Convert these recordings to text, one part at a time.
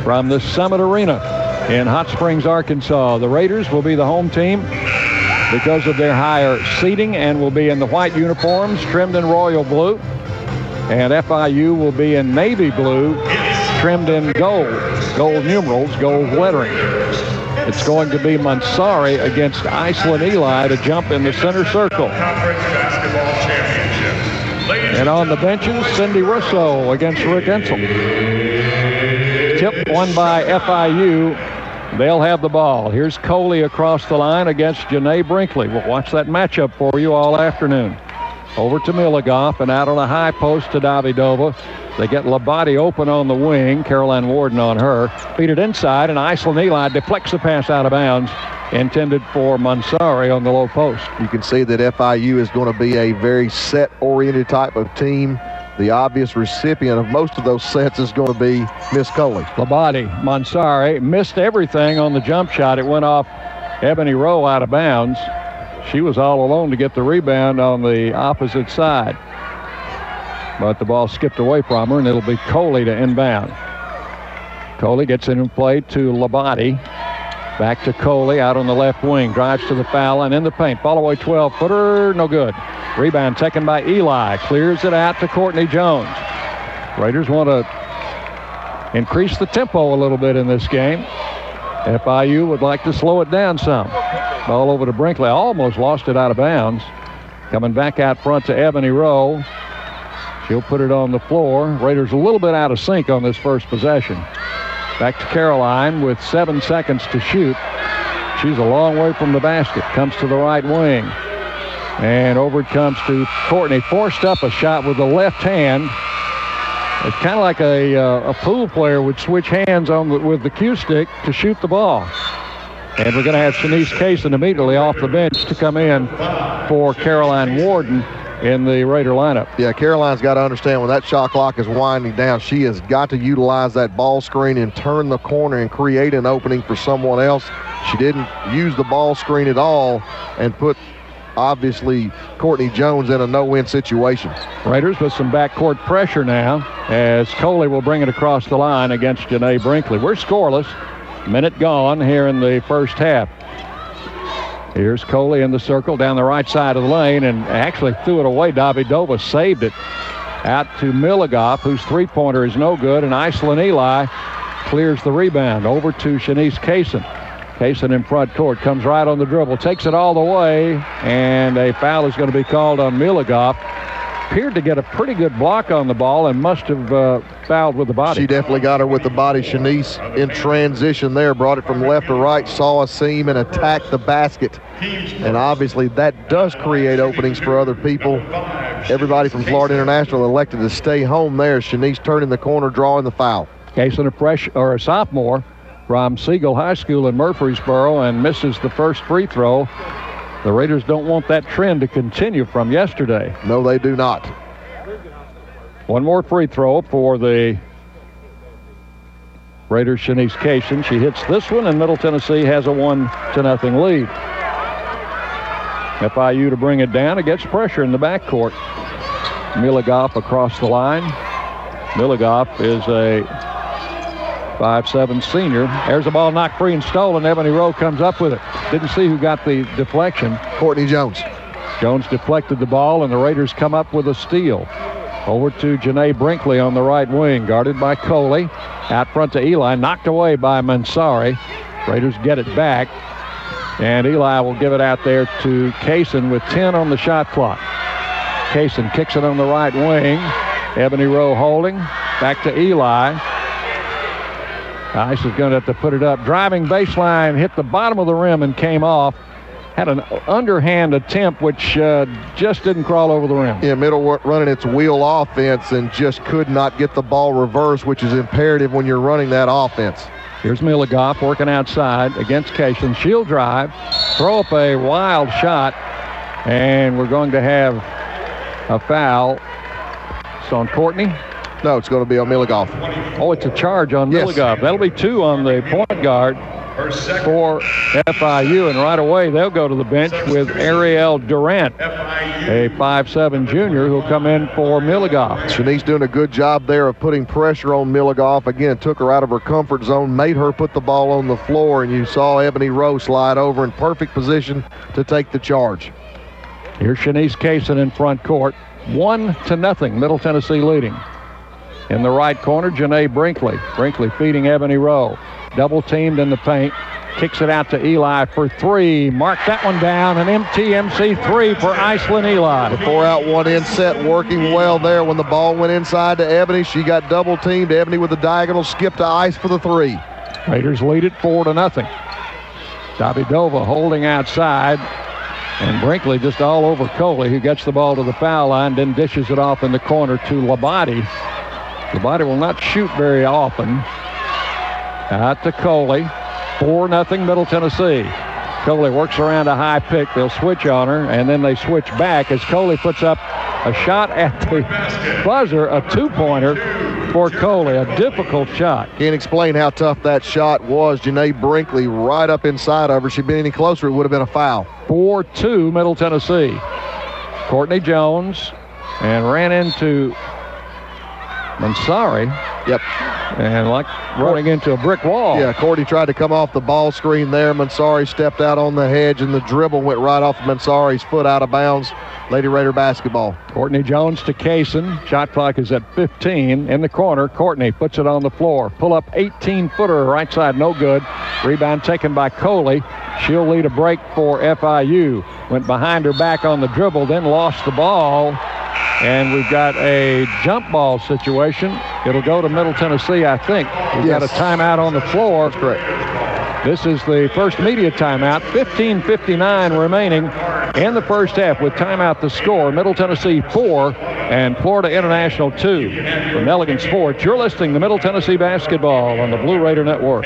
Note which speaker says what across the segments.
Speaker 1: from the Summit Arena in Hot Springs, Arkansas. The Raiders will be the home team because of their higher seating and will be in the white uniforms trimmed in royal blue. And FIU will be in navy blue trimmed in gold numerals, gold lettering. It's going to be Mansari against Iceland Eli to jump in the center circle. And on the benches, Cindy Russo against Rick Ensel. Tip won by FIU. They'll have the ball. Here's Coley across the line against Janae Brinkley. We'll watch that matchup for you all afternoon. Over to Miligoff and out on a high post to Davidova. They get Labate open on the wing. Caroline Warden on her. Feed it inside, and Iceland Eli deflects the pass out of bounds, intended for Mansari on the low post.
Speaker 2: You can see that FIU is going to be a very set-oriented type of team. The obvious recipient of most of those sets is going to be Miss Coley.
Speaker 1: Labate, Mansari missed everything on the jump shot. It went off Ebony Rowe out of bounds. She was all alone to get the rebound on the opposite side. But the ball skipped away from her, and it'll be Coley to inbound. Coley gets in play to Labate. Back to Coley out on the left wing. Drives to the foul line in the paint. Fall away 12-footer, no good. Rebound taken by Eli. Clears it out to Courtney Jones. Raiders want to increase the tempo a little bit in this game. FIU would like to slow it down some. Ball over to Brinkley. Almost lost it out of bounds. Coming back out front to Ebony Rowe. She'll put it on the floor. Raiders a little bit out of sync on this first possession. Back to Caroline with 7 seconds to shoot. She's a long way from the basket. Comes to the right wing. And over it comes to Courtney. Forced up a shot with the left hand. It's kind of like a pool player would switch hands with the cue stick to shoot the ball. And we're going to have Shanice Kaysen immediately off the bench to come in for Caroline Warden in the Raider lineup.
Speaker 2: Yeah, Caroline's got to understand when that shot clock is winding down, she has got to utilize that ball screen and turn the corner and create an opening for someone else. She didn't use the ball screen at all and put, obviously, Courtney Jones in a no-win situation.
Speaker 1: Raiders with some backcourt pressure now as Coley will bring it across the line against Janae Brinkley. We're scoreless. Minute gone here in the first half. Here's Coley in the circle down the right side of the lane and actually threw it away. Davidova saved it out to Miligoff, whose three-pointer is no good, and Iceland Eli clears the rebound. Over to Shanice Kaysen. Kaysen in front court, comes right on the dribble, takes it all the way, and a foul is going to be called on Miligoff. Appeared to get a pretty good block on the ball and must have fouled with the body.
Speaker 2: She definitely got her with the body. Shanice in transition there, brought it from left to right, saw a seam and attacked the basket. And obviously that does create openings for other people. Everybody from Florida International elected to stay home there. Shanice turning the corner, drawing the foul.
Speaker 1: Kaysen, a sophomore from Siegel High School in Murfreesboro, and misses the first free throw. The Raiders don't want that trend to continue from yesterday.
Speaker 2: No, they do not.
Speaker 1: One more free throw for the Raiders, Shanice Kaysen. She hits this one, and Middle Tennessee has a 1-0 lead. FIU to bring it down. It gets pressure in the backcourt. Miligoff across the line. Miligoff is a 5'7" senior. There's the ball knocked free and stolen. Ebony Rowe comes up with it. Didn't see who got the deflection.
Speaker 2: Courtney Jones.
Speaker 1: Jones deflected the ball, and the Raiders come up with a steal. Over to Janae Brinkley on the right wing, guarded by Coley. Out front to Eli, knocked away by Mansari. Raiders get it back, and Eli will give it out there to Kaysen with 10 on the shot clock. Kaysen kicks it on the right wing. Ebony Rowe holding. Back to Eli. Ice is going to have to put it up. Driving baseline, hit the bottom of the rim and came off. Had an underhand attempt, which just didn't crawl over the rim.
Speaker 2: Yeah, middle running its wheel offense and just could not get the ball reversed, which is imperative when you're running that offense.
Speaker 1: Here's Miligoff working outside against Kaysen. She'll drive, throw up a wild shot, and we're going to have a foul. It's on Courtney.
Speaker 2: No, it's going to be on Miligoff.
Speaker 1: Oh, it's a charge on Miligoff. That'll be 2 on the point guard. for FIU, and right away they'll go to the bench with Ariel Durant, a 5'7" junior who'll come in for Milligoff.
Speaker 2: Shanice doing a good job there of putting pressure on Milligoff. Again, took her out of her comfort zone, made her put the ball on the floor, and you saw Ebony Rowe slide over in perfect position to take the charge.
Speaker 1: Here's Shanice Kaysen in front court. 1-0, Middle Tennessee leading. In the right corner, Janae Brinkley. Brinkley feeding Ebony Rowe. Double teamed in the paint. Kicks it out to Eli for three. Mark that one down. An MTMC three for Iceland Eli.
Speaker 2: The 4-out, 1-in set working well there. When the ball went inside to Ebony, she got double teamed. Ebony with the diagonal skip to Ice for the three.
Speaker 1: Raiders lead it 4-0. Davidova holding outside. And Brinkley just all over Coley, who gets the ball to the foul line, then dishes it off in the corner to Labate. Labate will not shoot very often. Out to Coley. 4-0 Middle Tennessee. Coley works around a high pick. They'll switch on her, and then they switch back as Coley puts up a shot at the buzzer, a two-pointer for Coley. A difficult shot.
Speaker 2: Can't explain how tough that shot was. Janae Brinkley right up inside of her. If she'd been any closer, it would have been a foul.
Speaker 1: 4-2 Middle Tennessee. Courtney Jones and ran into Mansari.
Speaker 2: Yep.
Speaker 1: And like running into a brick wall.
Speaker 2: Yeah, Courtney tried to come off the ball screen there. Mansari stepped out on the hedge, and the dribble went right off Mansari's foot out of bounds. Lady Raider basketball.
Speaker 1: Courtney Jones to Kaysen. Shot clock is at 15. In the corner, Courtney puts it on the floor. Pull up 18-footer right side, no good. Rebound taken by Coley. She'll lead a break for FIU. Went behind her back on the dribble, then lost the ball. And we've got a jump ball situation. It'll go to Middle Tennessee, I think. We've got a timeout on the floor.
Speaker 2: That's correct.
Speaker 1: This is the first media timeout. 15:59 remaining in the first half with timeout the score. Middle Tennessee 4 and Florida International 2. From Elegant Sports, you're listening to Middle Tennessee Basketball on the Blue Raider Network.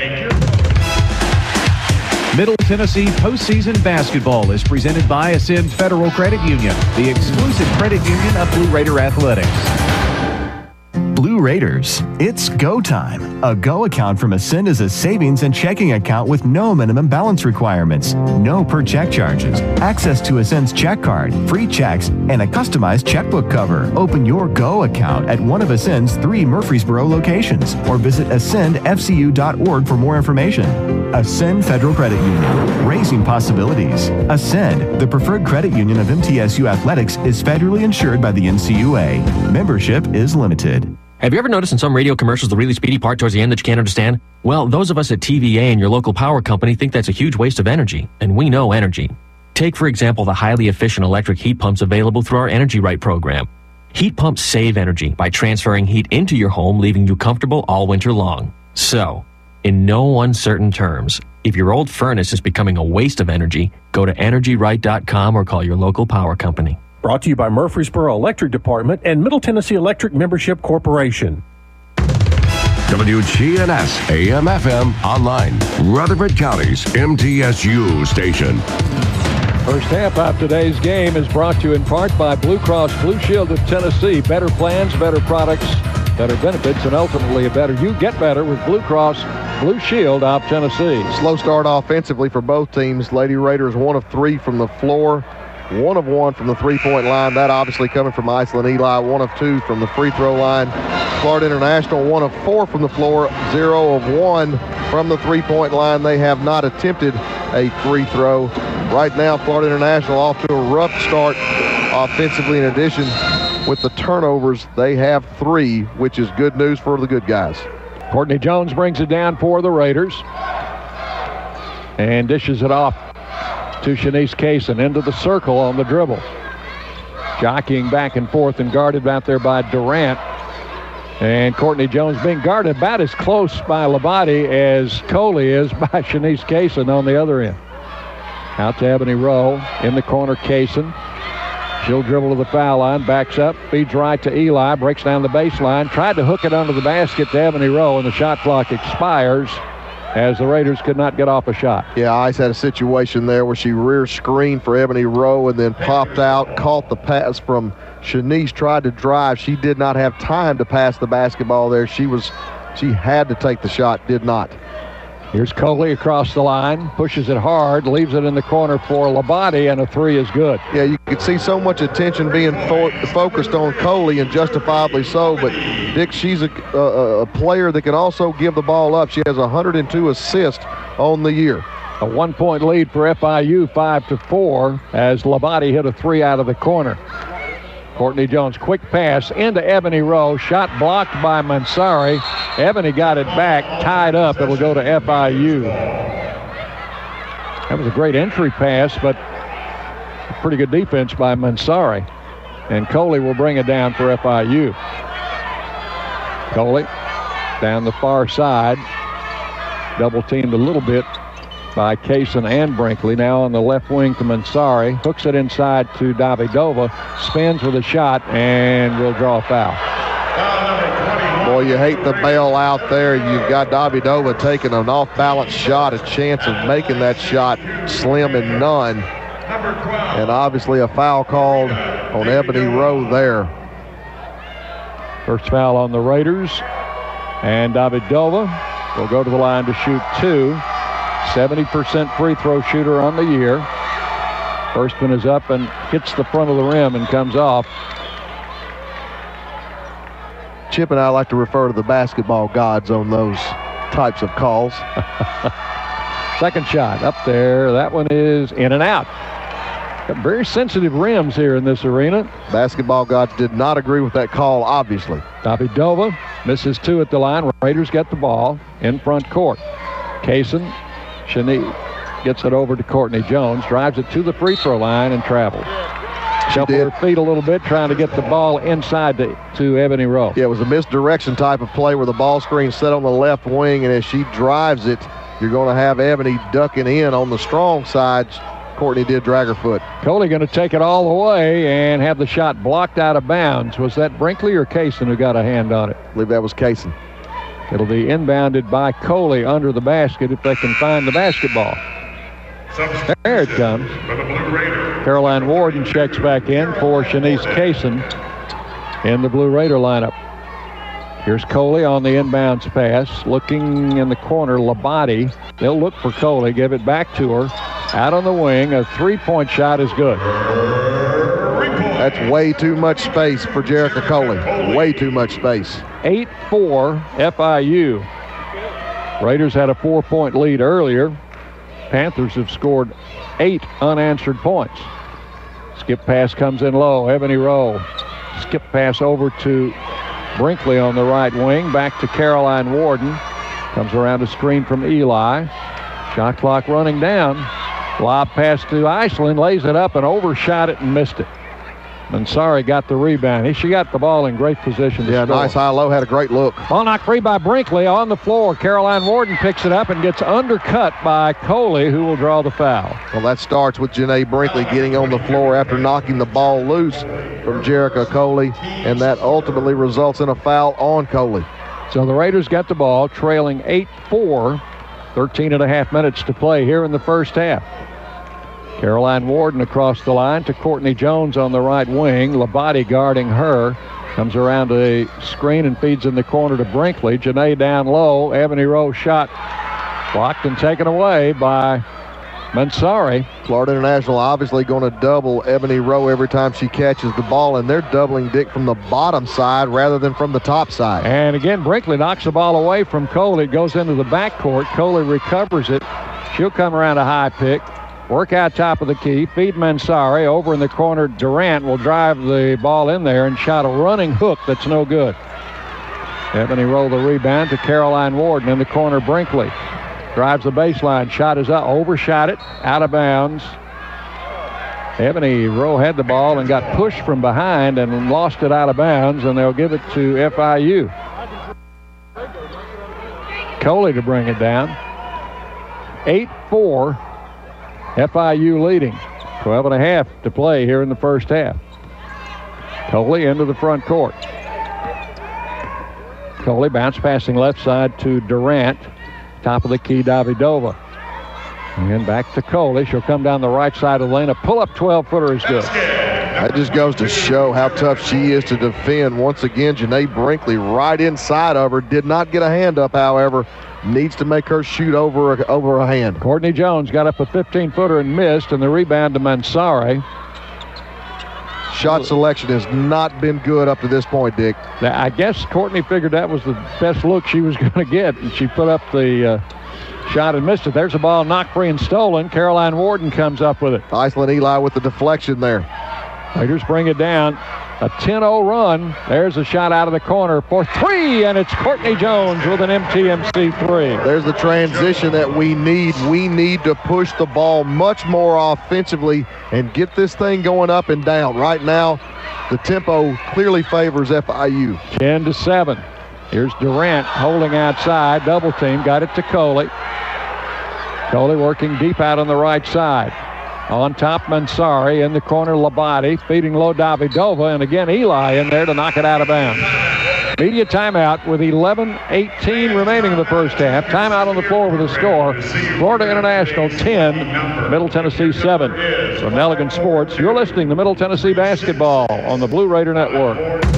Speaker 3: Middle Tennessee postseason basketball is presented by Ascend Federal Credit Union, the exclusive credit union of Blue Raider Athletics.
Speaker 4: Blue Raiders, it's go time. A Go account from Ascend is a savings and checking account with no minimum balance requirements, no per check charges, access to Ascend's check card, free checks, and a customized checkbook cover. Open your Go account at one of Ascend's 3 Murfreesboro locations or visit ascendfcu.org for more information. Ascend Federal Credit Union, raising possibilities. Ascend, the preferred credit union of MTSU Athletics, is federally insured by the NCUA. Membership is limited.
Speaker 5: Have you ever noticed in some radio commercials the really speedy part towards the end that you can't understand? Well, those of us at TVA and your local power company think that's a huge waste of energy, and we know energy. Take, for example, the highly efficient electric heat pumps available through our Energy Right program. Heat pumps save energy by transferring heat into your home, leaving you comfortable all winter long. So, in no uncertain terms, if your old furnace is becoming a waste of energy, go to EnergyRight.com or call your local power company.
Speaker 6: Brought to you by Murfreesboro Electric Department and Middle Tennessee Electric Membership Corporation.
Speaker 7: WGNS AM/FM online, Rutherford County's MTSU station.
Speaker 1: First half of today's game is brought to you in part by Blue Cross Blue Shield of Tennessee. Better plans, better products, better benefits, and ultimately a better you. Get better with Blue Cross Blue Shield of Tennessee.
Speaker 2: Slow start offensively for both teams. Lady Raiders 1 of 3 from the floor. 1 of 1 from the three-point line. That obviously coming from Iceland Eli. 1 of 2 from the free throw line. Florida International 1 of 4 from the floor. 0 of 1 from the three-point line. They have not attempted a free throw. Right now, Florida International off to a rough start offensively. In addition, with the turnovers, they have 3, which is good news for the good guys.
Speaker 1: Courtney Jones brings it down for the Raiders and dishes it off to Shanice Kaysen into the circle on the dribble. Jockeying back and forth and guarded out there by Durant. And Courtney Jones being guarded about as close by Labate as Coley is by Shanice Kaysen on the other end. Out to Ebony Rowe in the corner, Kaysen. She'll dribble to the foul line, backs up, feeds right to Eli, breaks down the baseline, tried to hook it under the basket to Ebony Rowe, and the shot clock expires as the Raiders could not get off a shot.
Speaker 2: Yeah, Ice had a situation there where she rear screened for Ebony Rowe and then popped out, caught the pass from Shanice, tried to drive. She did not have time to pass the basketball there. She had to take the shot, did not.
Speaker 1: Here's Coley across the line, pushes it hard, leaves it in the corner for Labate, and a three is good.
Speaker 2: Yeah, you could see so much attention being focused on Coley, and justifiably so, but Dick, she's a player that can also give the ball up. She has 102 assists on the year.
Speaker 1: A 1-point lead for FIU, 5-4, as Labate hit a three out of the corner. Courtney Jones, quick pass into Ebony Rowe. Shot blocked by Mansari. Ebony got it back, tied up. It'll go to FIU. That was a great entry pass, but a pretty good defense by Mansari. And Coley will bring it down for FIU. Coley down the far side. Double teamed a little bit by Kaysen and Brinkley. Now on the left wing to Mansari. Hooks it inside to Davidova. Spins with a shot and will draw a foul.
Speaker 2: Boy, you hate the bail out there. You've got Davidova taking an off-balance shot. A chance of making that shot slim and none. And obviously a foul called on Ebony Rowe there.
Speaker 1: First foul on the Raiders. And Davidova will go to the line to shoot two. 70% free throw shooter on the year. First one is up and hits the front of the rim and comes off.
Speaker 2: Chip and I like to refer to the basketball gods on those types of calls.
Speaker 1: Second shot up there. That one is in and out. Got very sensitive rims here in this arena.
Speaker 2: Basketball gods did not agree with that call, obviously.
Speaker 1: Davidova misses two at the line. Raiders get the ball in front court. Kaysen Shanice gets it over to Courtney Jones, drives it to the free throw line and travels. Shuffle her feet a little bit, trying to get the ball inside to Ebony Rowe.
Speaker 2: Yeah, it was a misdirection type of play where the ball screen set on the left wing, and as she drives it, you're going to have Ebony ducking in on the strong side. Courtney did drag her foot.
Speaker 1: Coley going to take it all the way and have the shot blocked out of bounds. Was that Brinkley or Kaysen who got a hand on it?
Speaker 2: I believe that was Kaysen.
Speaker 1: It'll be inbounded by Coley under the basket if they can find the basketball. There it comes. Caroline Warden checks back in for Shanice Kaysen in the Blue Raider lineup. Here's Coley on the inbounds pass. Looking in the corner, Labate. They'll look for Coley, give it back to her. Out on the wing, a three-point shot is good.
Speaker 2: That's way too much space for Jerica Coley. Way too much space.
Speaker 1: 8-4 FIU. Raiders had a 4-point lead earlier. Panthers have scored 8 unanswered points. Skip pass comes in low. Ebony Rowe. Skip pass over to Brinkley on the right wing. Back to Caroline Warden. Comes around a screen from Eli. Shot clock running down. Lob pass to Iceland. Lays it up and overshot it and missed it. Mansari got the rebound. She got the ball in great position to score.
Speaker 2: Nice high-low. Had a great look.
Speaker 1: Ball knocked free by Brinkley on the floor. Caroline Warden picks it up and gets undercut by Coley, who will draw the foul.
Speaker 2: Well, that starts with Janae Brinkley getting on the floor after knocking the ball loose from Jerica Coley, and that ultimately results in a foul on Coley.
Speaker 1: So the Raiders got the ball, trailing 8-4, 13 and a half minutes to play here in the first half. Caroline Warden across the line to Courtney Jones on the right wing. Labate guarding her. Comes around to the screen and feeds in the corner to Brinkley. Janae down low. Ebony Rowe shot blocked and taken away by Mansari.
Speaker 2: Florida International obviously going to double Ebony Rowe every time she catches the ball, and they're doubling Dick from the bottom side rather than from the top side.
Speaker 1: And again, Brinkley knocks the ball away from Coley. It goes into the backcourt. Coley recovers it. She'll come around a high pick. Work out top of the key, feed Mansari. Over in the corner, Durant will drive the ball in there and shot a running hook that's no good. Ebony Rowe the rebound to Caroline Warden in the corner. Brinkley drives the baseline. Shot is up, overshot it, out of bounds. Ebony Rowe had the ball and got pushed from behind and lost it out of bounds, and they'll give it to FIU. Coley to bring it down. 8-4. FIU leading. 12 and a half to play here in the first half. Coley into the front court. Coley bounce passing left side to Durant. Top of the key, Davidova. And back to Coley. She'll come down the right side of the lane. A pull-up 12-footer is good.
Speaker 2: That just goes to show how tough she is to defend. Once again, Janae Brinkley right inside of her. Did not get a hand up, however. Needs to make her shoot over a hand.
Speaker 1: Courtney Jones got up a 15-footer and missed, and the rebound to Mansari.
Speaker 2: Shot selection has not been good up to this point, Dick.
Speaker 1: I guess Courtney figured that was the best look she was going to get, and she put up the shot and missed it. There's a ball knocked free and stolen. Caroline Warden comes up with it.
Speaker 2: Iceland Eli with the deflection there.
Speaker 1: Raiders bring it down. A 10-0 run. There's a shot out of the corner for three, and it's Courtney Jones with an MTMC three.
Speaker 2: There's the transition that we need. We need to push the ball much more offensively and get this thing going up and down. Right now, the tempo clearly favors FIU.
Speaker 1: 10-7. Here's Durant holding outside. Double team. Got it to Coley. Coley working deep out on the right side. On top, Mansari. In the corner, Labate. Feeding low, Davidova. And again, Eli in there to knock it out of bounds. Media timeout with 11:18 remaining in the first half. Timeout on the floor with a score. Florida International 10, Middle Tennessee 7. From Nelligan Sports, you're listening to Middle Tennessee Basketball on the Blue Raider Network.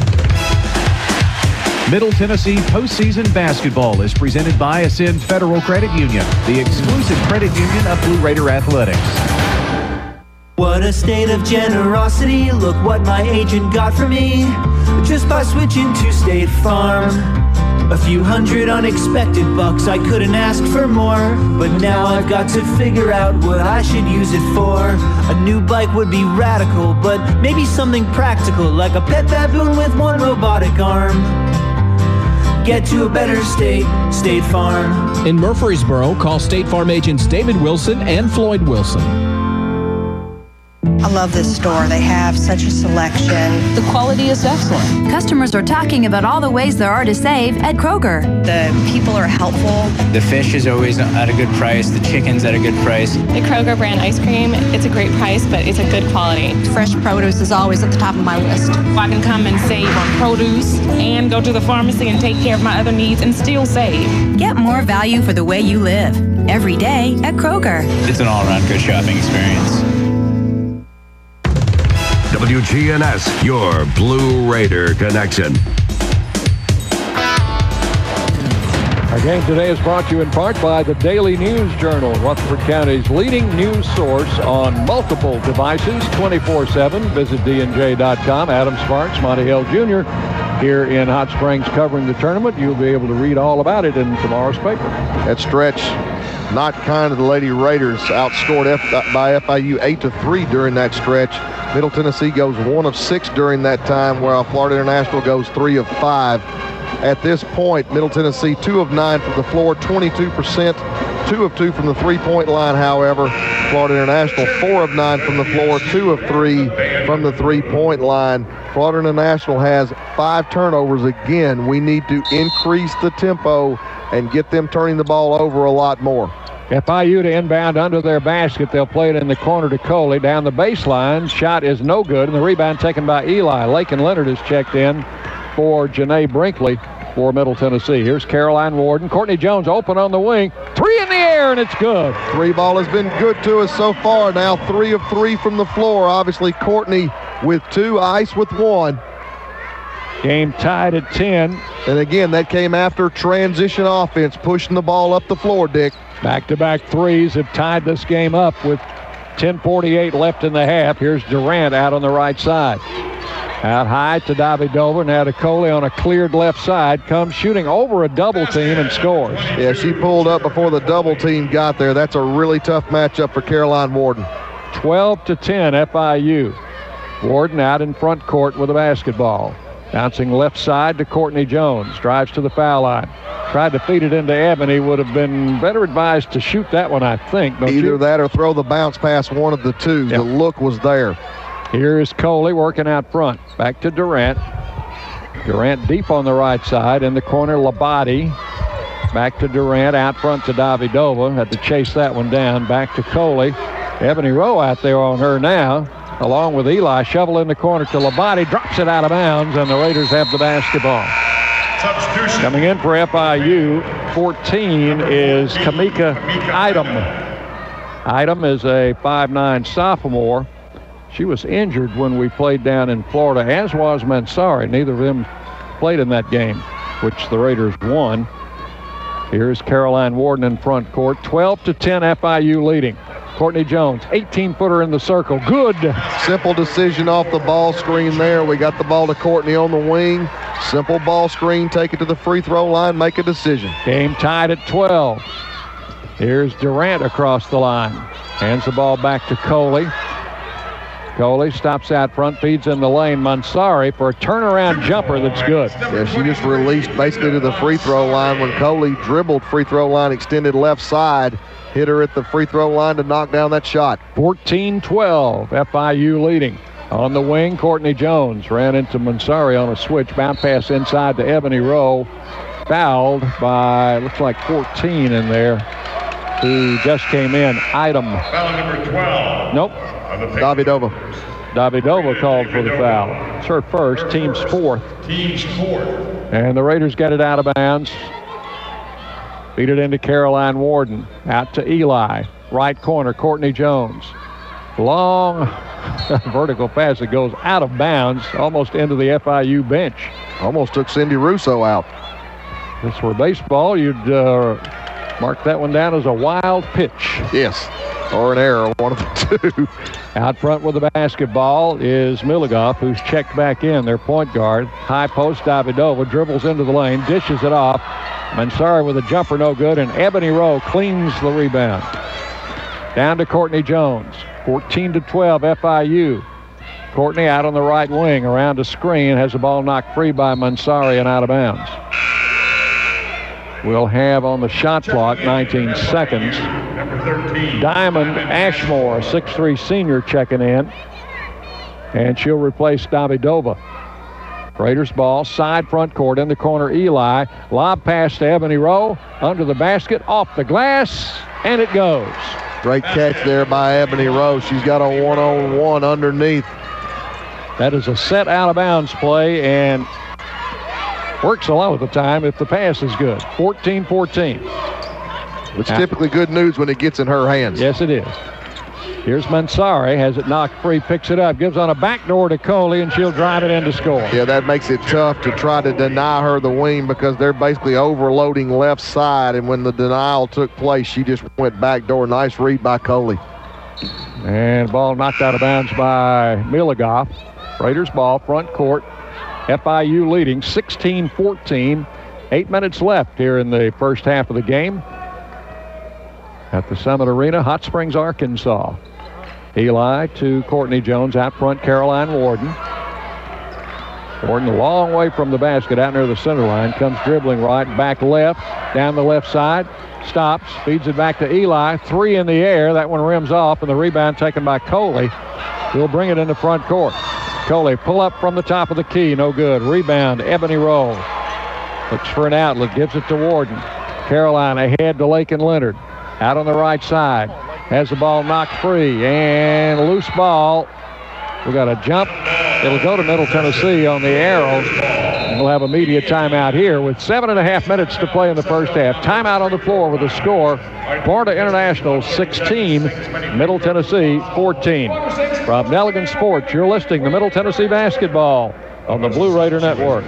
Speaker 3: Middle Tennessee postseason basketball is presented by Ascend Federal Credit Union, the exclusive credit union of Blue Raider Athletics.
Speaker 8: What a state of generosity, look what my agent got for me, just by switching to State Farm. A few hundred unexpected bucks, I couldn't ask for more, but now I've got to figure out what I should use it for. A new bike would be radical, but maybe something practical, like a pet baboon with one robotic arm. Get to a better state, State Farm.
Speaker 9: In Murfreesboro, call State Farm agents David Wilson and Floyd Wilson.
Speaker 10: I love this store. They have such a selection.
Speaker 11: The quality is excellent.
Speaker 12: Customers are talking about all the ways there are to save at Kroger.
Speaker 10: The people are helpful.
Speaker 13: The fish is always at a good price. The chicken's at a good price.
Speaker 14: The Kroger brand ice cream, it's a great price, but it's a good quality.
Speaker 12: Fresh produce is always at the top of my list.
Speaker 14: I can come and save on produce and go to the pharmacy and take care of my other needs and still save.
Speaker 12: Get more value for the way you live. Every day at Kroger.
Speaker 13: It's an all-around good shopping experience.
Speaker 7: WGNS, your Blue Raider connection.
Speaker 1: Our game today is brought to you in part by the Daily News Journal, Rutherford County's leading news source on multiple devices, 24/7. Visit dnj.com. Adam Sparks, Monty Hill Jr. here in Hot Springs covering the tournament. You'll be able to read all about it in tomorrow's paper.
Speaker 2: That stretch, not kind of the Lady Raiders, outscored by FIU 8-3 during that stretch. Middle Tennessee goes 1 of 6 during that time, while Florida International goes 3 of 5. At this point, Middle Tennessee 2 of 9 from the floor, 22%, 2 of 2 from the three-point line. However, Florida International 4 of 9 from the floor, 2 of 3 from the three-point line. Florida International has 5 turnovers again. We need to increase the tempo and get them turning the ball over a lot more.
Speaker 1: FIU to inbound under their basket. They'll play it in the corner to Coley. Down the baseline. Shot is no good, and the rebound taken by Eli. Lakin Leonard is checked in for Janae Brinkley for Middle Tennessee. Here's Caroline Warden. Courtney Jones open on the wing. 3 in the air, and it's good.
Speaker 2: Three ball has been good to us so far. Now 3 of 3 from the floor. Obviously, Courtney with 2, Ice with 1.
Speaker 1: Game tied at 10.
Speaker 2: And again, that came after transition offense, pushing the ball up the floor, Dick.
Speaker 1: Back-to-back threes have tied this game up with 10:48 left in the half. Here's Durant out on the right side. Out high to Davidova. Now to Coley on a cleared left side. Comes shooting over a double team and scores.
Speaker 2: Yeah, she pulled up before the double team got there. That's a really tough matchup for Caroline Warden.
Speaker 1: 12-10 FIU. Warden out in front court with a basketball. Bouncing left side to Courtney Jones. Drives to the foul line. Tried to feed it into Ebony. Would have been better advised to shoot that one, I think.
Speaker 2: Either that or throw the bounce pass, one of the two. Yep. The look was there.
Speaker 1: Here's Coley working out front. Back to Durant. Durant deep on the right side. In the corner, Labate. Back to Durant. Out front to Davidova. Had to chase that one down. Back to Coley. Ebony Rowe out there on her now. Along with Eli. Shovel in the corner to Labate. Drops it out of bounds, and the Raiders have the basketball. Coming in for FIU, 14 is Kamika Idem. Idem is a 5'9 sophomore. She was injured when we played down in Florida, as was Mansari. Neither of them played in that game, which the Raiders won. Here's Caroline Warden in front court. 12-10 FIU leading. Courtney Jones, 18-footer in the circle. Good.
Speaker 2: Simple decision off the ball screen there. We got the ball to Courtney on the wing. Simple ball screen, take it to the free throw line, make a decision.
Speaker 1: Game tied at 12. Here's Durant across the line. Hands the ball back to Coley. Coley stops out front, feeds in the lane. Mansari for a turnaround jumper that's good.
Speaker 2: Yeah, she just released basically to the free throw line when Coley dribbled free throw line, extended left side. Hit her at the free throw line to knock down that shot.
Speaker 1: 14-12, FIU leading. On the wing, Courtney Jones ran into Mansari on a switch. Bounce pass inside to Ebony Rowe. Fouled by, looks like 14 in there, who just came in. Item.
Speaker 15: Foul number 12.
Speaker 1: Nope.
Speaker 2: Davidova.
Speaker 1: Davidova called for the foul. It's her first, team's fourth. And the Raiders get it out of bounds. Feed it into Caroline Warden. Out to Eli. Right corner, Courtney Jones. Long vertical pass that goes out of bounds, almost into the FIU bench.
Speaker 2: Almost took Cindy Russo out.
Speaker 1: If this were baseball, you'd mark that one down as a wild pitch.
Speaker 2: Yes, or an error, one of the two.
Speaker 1: Out front with the basketball is Miligoff, who's checked back in, their point guard. High post, Davidova dribbles into the lane, dishes it off. Mansari with a jumper, no good, and Ebony Rowe cleans the rebound. Down to Courtney Jones. 14-12 FIU. Courtney out on the right wing, around a screen, has the ball knocked free by Mansari and out of bounds. We'll have on the shot clock 19 seconds. Diamond Ashmore, a 6'3 senior, checking in. And she'll replace Davidova. Raiders ball, side front court, in the corner, Eli. Lob pass to Ebony Rowe, under the basket, off the glass, and it goes.
Speaker 2: Great catch there by Ebony Rowe. She's got a one-on-one underneath.
Speaker 1: That is a set out of bounds play, and works a lot of the time if the pass is good. 14-14.
Speaker 2: It's typically good news when it gets in her hands.
Speaker 1: Yes, it is. Here's Mansari, has it knocked free, picks it up, gives on a backdoor to Coley, and she'll drive it in to score.
Speaker 2: Yeah, that makes it tough to try to deny her the wing because they're basically overloading left side, and when the denial took place, she just went backdoor. Nice read by Coley.
Speaker 1: And ball knocked out of bounds by Miligoff. Raiders ball, front court. FIU leading 16-14. 8 minutes left here in the first half of the game at the Summit Arena, Hot Springs, Arkansas. Eli to Courtney Jones, out front, Caroline Warden. Warden a long way from the basket, out near the center line, comes dribbling right, back left, down the left side, stops, feeds it back to Eli. Three in the air, that one rims off, and the rebound taken by Coley. He'll bring it into front court. Coley pull up from the top of the key, no good. Rebound, Ebony Rowe. Looks for an outlet, gives it to Warden. Caroline ahead to Lakin Leonard. Out on the right side. Has the ball knocked free. And loose ball. We got a jump. It'll go to Middle Tennessee on the arrows. And we'll have a media timeout here with 7.5 minutes to play in the first half. Timeout on the floor with a score. Florida International 16, Middle Tennessee 14. From Nelligan Sports, you're listening to Middle Tennessee Basketball on the Blue Raider Network.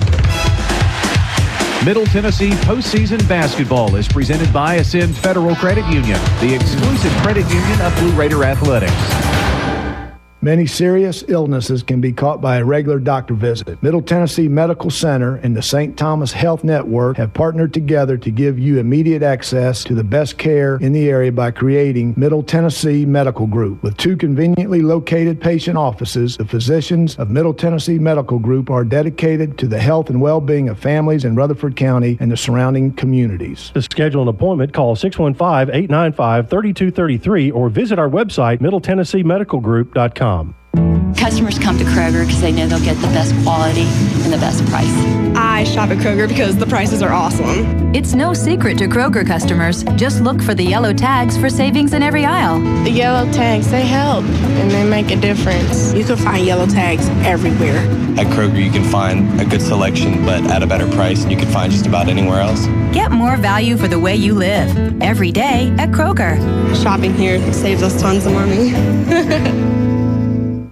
Speaker 3: Middle Tennessee postseason basketball is presented by Ascend Federal Credit Union, the exclusive credit union of Blue Raider Athletics.
Speaker 16: Many serious illnesses can be caught by a regular doctor visit. Middle Tennessee Medical Center and the St. Thomas Health Network have partnered together to give you immediate access to the best care in the area by creating Middle Tennessee Medical Group. With 2 conveniently located patient offices, the physicians of Middle Tennessee Medical Group are dedicated to the health and well-being of families in Rutherford County and the surrounding communities.
Speaker 6: To schedule an appointment, call 615-895-3233 or visit our website, middletennesseemedicalgroup.com.
Speaker 17: Customers come to Kroger because they know they'll get the best quality and the best price.
Speaker 18: I shop at Kroger because the prices are awesome.
Speaker 12: It's no secret to Kroger customers. Just look for the yellow tags for savings in every aisle.
Speaker 18: The yellow tags, they help and they make a difference. You can find yellow tags everywhere.
Speaker 19: At Kroger, you can find a good selection, but at a better price, and you can find just about anywhere else.
Speaker 12: Get more value for the way you live every day at Kroger.
Speaker 18: Shopping here saves us tons of money.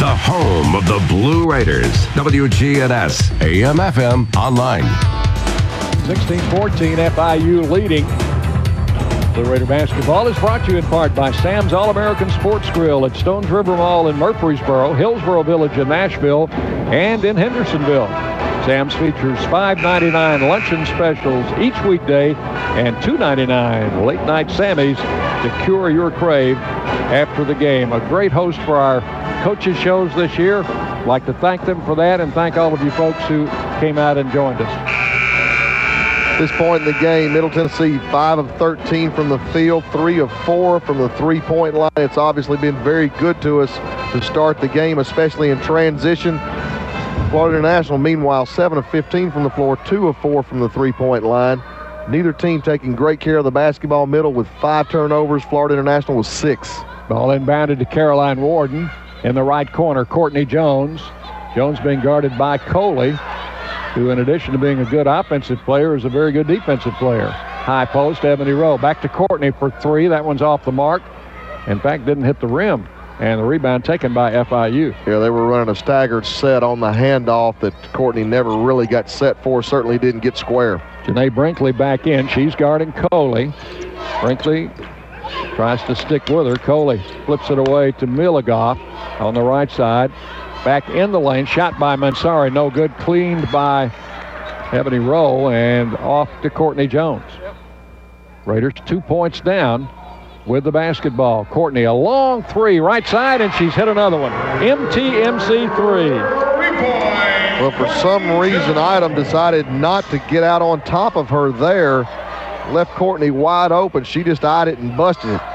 Speaker 7: home of the Blue Raiders. WGNS, AM, FM, online.
Speaker 1: 16-14, FIU leading. Blue Raider basketball is brought to you in part by Sam's All-American Sports Grill at Stones River Mall in Murfreesboro, Hillsboro Village in Nashville, and in Hendersonville. Sam's features $5.99 luncheon specials each weekday and $2.99 late-night Sammys to cure your crave after the game. A great host for our coaches shows this year. I'd like to thank them for that and thank all of you folks who came out and joined us.
Speaker 2: This point in the game, Middle Tennessee 5 of 13 from the field, 3 of 4 from the three-point line. It's obviously been very good to us to start the game, especially in transition. Florida International, meanwhile, 7 of 15 from the floor, 2 of 4 from the three-point line. Neither team taking great care of the basketball middle with 5 turnovers. Florida International was 6.
Speaker 1: Ball inbounded to Caroline Warden in the right corner. Courtney Jones. Jones being guarded by Coley, who, in addition to being a good offensive player, is a very good defensive player. High post, Ebony Rowe. Back to Courtney for 3. That one's off the mark. In fact, didn't hit the rim. And the rebound taken by FIU.
Speaker 2: Yeah, they were running a staggered set on the handoff that Courtney never really got set for. Certainly didn't get square.
Speaker 1: Janae Brinkley back in. She's guarding Coley. Brinkley tries to stick with her. Coley flips it away to Miligoff on the right side. Back in the lane. Shot by Mansari. No good. Cleaned by Ebony Rowe and off to Courtney Jones. Raiders 2 points down with the basketball. Courtney, a long 3 right side, and she's hit another one. MTMC 3.
Speaker 2: Well, for some reason, Item decided not to get out on top of her there. Left Courtney wide open. She just eyed it and busted it.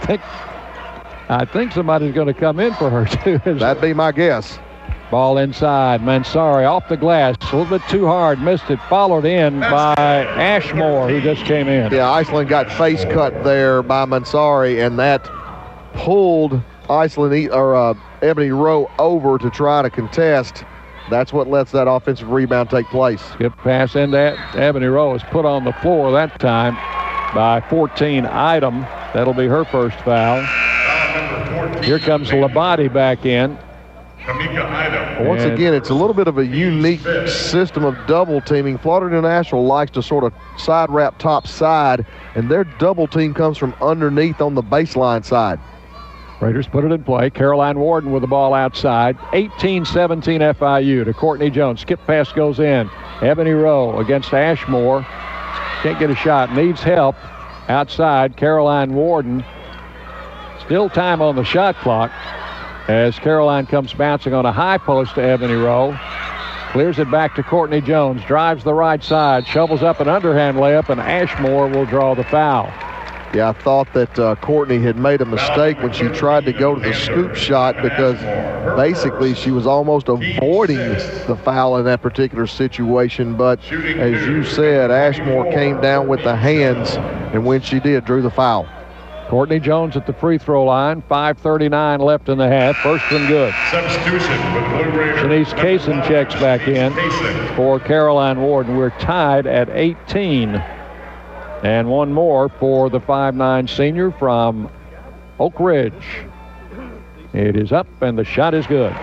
Speaker 1: I think somebody's going to come in for her, too.
Speaker 2: That'd be my guess.
Speaker 1: Ball inside. Mansari off the glass. A little bit too hard. Missed it. Followed in by Ashmore, who just came in.
Speaker 2: Yeah, Iceland got face cut there by Mansari, and that pulled Ebony Rowe over to try to contest. That's what lets that offensive rebound take place.
Speaker 1: Good pass in that. Ebony Rowe is put on the floor that time by 14 Item. That'll be her first foul. Here comes Labate back in.
Speaker 2: Once again, it's a little bit of a unique system of double teaming. Florida International likes to sort of side wrap top side, and their double team comes from underneath on the baseline side.
Speaker 1: Raiders put it in play. Caroline Warden with the ball outside. 18-17 FIU to Courtney Jones. Skip pass goes in. Ebony Rowe against Ashmore. Can't get a shot. Needs help. Outside, Caroline Warden. Still time on the shot clock as Caroline comes bouncing on a high post to Ebony Rowe. Clears it back to Courtney Jones. Drives the right side. Shovels up an underhand layup, and Ashmore will draw the foul.
Speaker 2: Yeah, I thought that Courtney had made a mistake when she tried to go to the scoop shot because basically she was almost avoiding the foul in that particular situation. But as you said, Ashmore came down with the hands, and when she did, drew the foul.
Speaker 1: Courtney Jones at the free throw line. 5:39 left in the half. First one good.
Speaker 15: Substitution with Blue Raiders.
Speaker 1: Shanice Kaysen checks back in for Caroline Warden. We're tied at 18. And one more for the 5'9 senior from Oak Ridge. It is up, and the shot is good.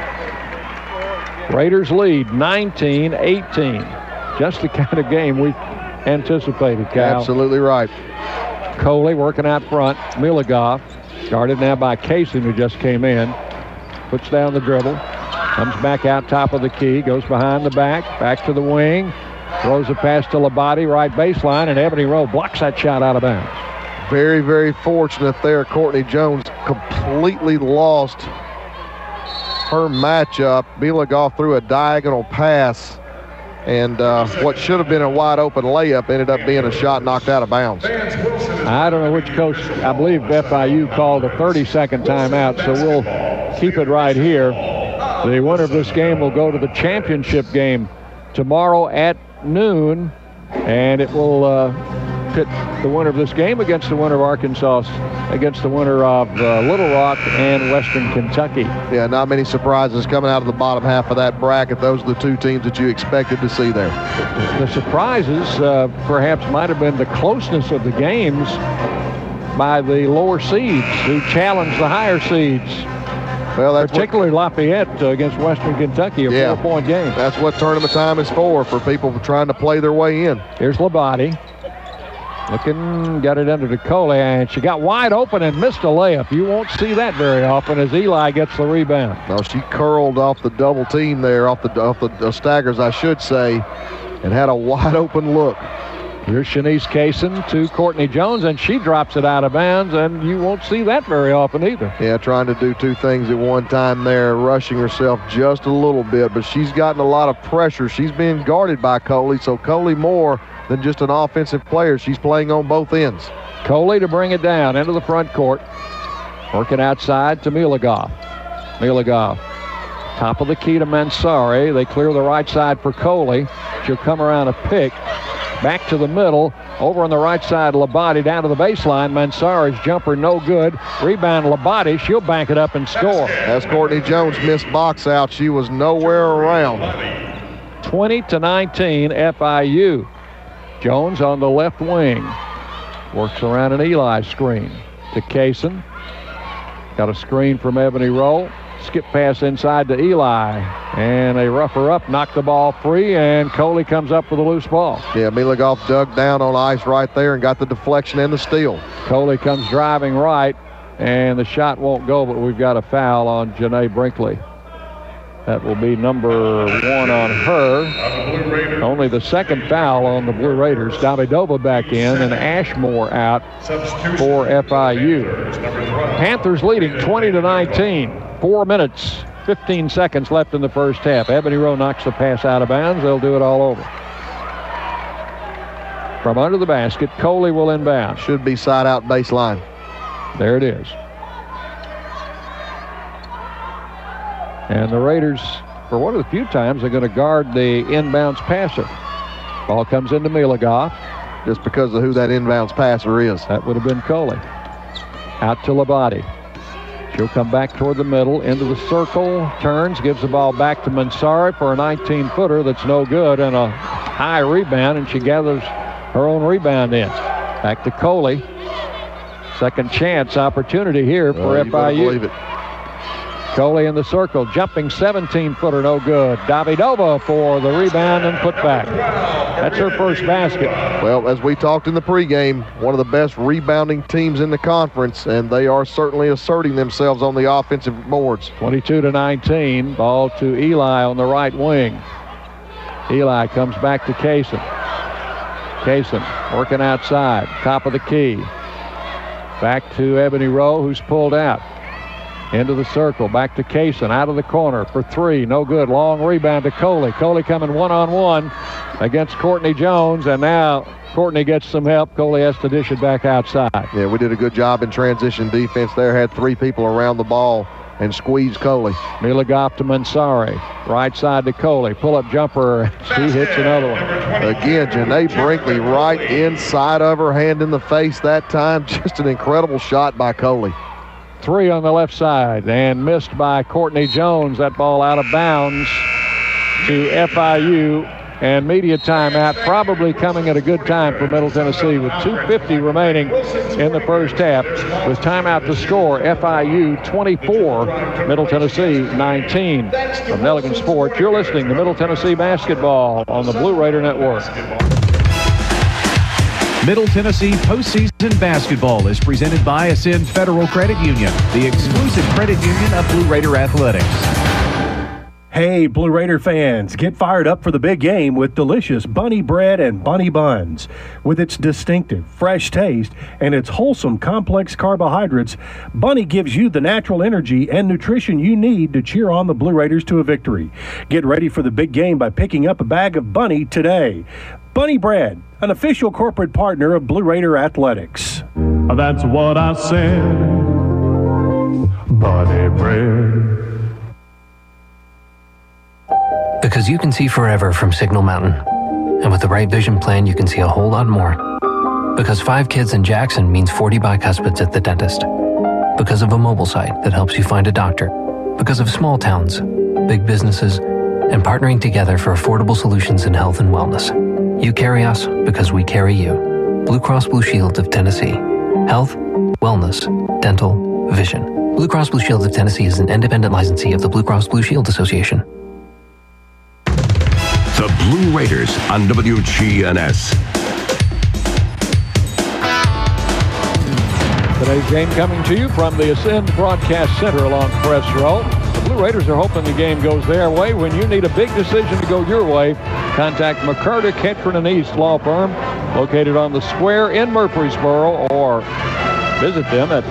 Speaker 1: Raiders lead 19-18. Just the kind of game we anticipated, Cal.
Speaker 2: Absolutely right.
Speaker 1: Coley working out front. Miligoff guarded now by Kaysen, who just came in. Puts down the dribble. Comes back out top of the key. Goes behind the back to the wing. Throws a pass to Labate, right baseline, and Ebony Rowe blocks that shot out of bounds.
Speaker 2: Very, very fortunate there. Courtney Jones completely lost her matchup. Miligoff threw a diagonal pass, and what should have been a wide-open layup ended up being a shot knocked out of bounds.
Speaker 1: I don't know which coach. I believe FIU called a 30-second timeout, so we'll keep it right here. The winner of this game will go to the championship game tomorrow at noon, and it will pit the winner of this game against the winner of Arkansas, against the winner of Little Rock and Western Kentucky.
Speaker 2: Yeah, not many surprises coming out of the bottom half of that bracket. Those are the two teams that you expected to see there.
Speaker 1: The surprises perhaps might have been the closeness of the games by the lower seeds who challenged the higher seeds.
Speaker 2: Well, that's
Speaker 1: particularly Lafayette against Western Kentucky, a 4-point game.
Speaker 2: That's what tournament time is for people trying to play their way in.
Speaker 1: Here's Labate. Looking, got it under to Coley, and she got wide open and missed a layup. You won't see that very often as Eli gets the rebound.
Speaker 2: No, she curled off the double team there, off the staggers, I should say, and had a wide open look.
Speaker 1: Here's Shanice Kaysen to Courtney Jones, and she drops it out of bounds, and you won't see that very often either.
Speaker 2: Yeah, trying to do two things at one time there, rushing herself just a little bit, but she's gotten a lot of pressure. She's being guarded by Coley, so Coley more than just an offensive player. She's playing on both ends.
Speaker 1: Coley to bring it down into the front court. Working outside to Milagoff. Milagoff, top of the key to Mansari. They clear the right side for Coley. She'll come around a pick. Back to the middle. Over on the right side, Labate down to the baseline. Mansari's jumper no good. Rebound Labate. She'll bank it up and score.
Speaker 2: As Courtney Jones missed box out, she was nowhere around.
Speaker 1: 20-19 FIU. Jones on the left wing. Works around an Eli screen to Kaysen. Got a screen from Ebony Rowe. Skip pass inside to Eli. And they rough her up, knock the ball free, and Coley comes up with a loose ball.
Speaker 2: Yeah, Milagoff dug down on ice right there and got the deflection and the steal.
Speaker 1: Coley comes driving right, and the shot won't go, but we've got a foul on Janae Brinkley. That will be number 1 on her. Only the second foul on the Blue Raiders. Davidova back in and Ashmore out for FIU. Panthers leading 20-19. 4 minutes, 15 seconds left in the first half. Ebony Rowe knocks the pass out of bounds. They'll do it all over. From under the basket, Coley will inbound.
Speaker 2: Should be side out baseline.
Speaker 1: There it is. And the Raiders, for one of the few times, are going to guard the inbounds passer. Ball comes into Milagoff.
Speaker 2: Just because of who that inbounds passer is.
Speaker 1: That would have been Coley. Out to Labate. She'll come back toward the middle, into the circle, turns, gives the ball back to Mansari for a 19-footer that's no good, and a high rebound, and she gathers her own rebound in. Back to Coley. Second chance opportunity here for FIU. Coley in the circle, jumping 17-footer, no good. Davidova for the rebound and put back. That's her first basket.
Speaker 2: Well, as we talked in the pregame, one of the best rebounding teams in the conference, and they are certainly asserting themselves on the offensive boards.
Speaker 1: 22-19, ball to Eli on the right wing. Eli comes back to Kaysen. Kaysen working outside, top of the key. Back to Ebony Rowe, who's pulled out. Into the circle, back to Kaysen, out of the corner for 3, no good. Long rebound to Coley. Coley coming one-on-one against Courtney Jones, and now Courtney gets some help. Coley has to dish it back outside.
Speaker 2: Yeah, we did a good job in transition defense there. Had 3 people around the ball and squeezed Coley.
Speaker 1: Milagoff to Mansari, right side to Coley. Pull-up jumper, she hits another one.
Speaker 2: Again, Janae Brinkley right inside of her, hand in the face that time. Just an incredible shot by Coley.
Speaker 1: 3 on the left side and missed by Courtney Jones. That ball out of bounds to FIU, and media timeout probably coming at a good time for Middle Tennessee with 2:50 remaining in the first half. With timeout to score, FIU 24, Middle Tennessee 19. From Nelligan Sports, you're listening to Middle Tennessee Basketball on the Blue Raider Network.
Speaker 3: Middle Tennessee postseason basketball is presented by Ascend Federal Credit Union, the exclusive credit union of Blue Raider Athletics.
Speaker 6: Hey, Blue Raider fans, get fired up for the big game with delicious Bunny bread and Bunny buns. With its distinctive, fresh taste and its wholesome, complex carbohydrates, Bunny gives you the natural energy and nutrition you need to cheer on the Blue Raiders to a victory. Get ready for the big game by picking up a bag of Bunny today. Bunny Bread, an official corporate partner of Blue Raider Athletics.
Speaker 15: That's what I said. Bunny Bread.
Speaker 20: Because you can see forever from Signal Mountain. And with the right vision plan, you can see a whole lot more. Because 5 kids in Jackson means 40 bicuspids at the dentist. Because of a mobile site that helps you find a doctor. Because of small towns, big businesses, and partnering together for affordable solutions in health and wellness. You carry us because we carry you. Blue Cross Blue Shield of Tennessee. Health, wellness, dental, vision. Blue Cross Blue Shield of Tennessee is an independent licensee of the Blue Cross Blue Shield Association.
Speaker 7: The Blue Raiders on WGNS.
Speaker 1: Today's game coming to you from the Ascend Broadcast Center along Press Row. The Blue Raiders are hoping the game goes their way. When you need a big decision to go your way, contact McCurdy, Ketron and East Law Firm, located on the square in Murfreesboro, or visit them at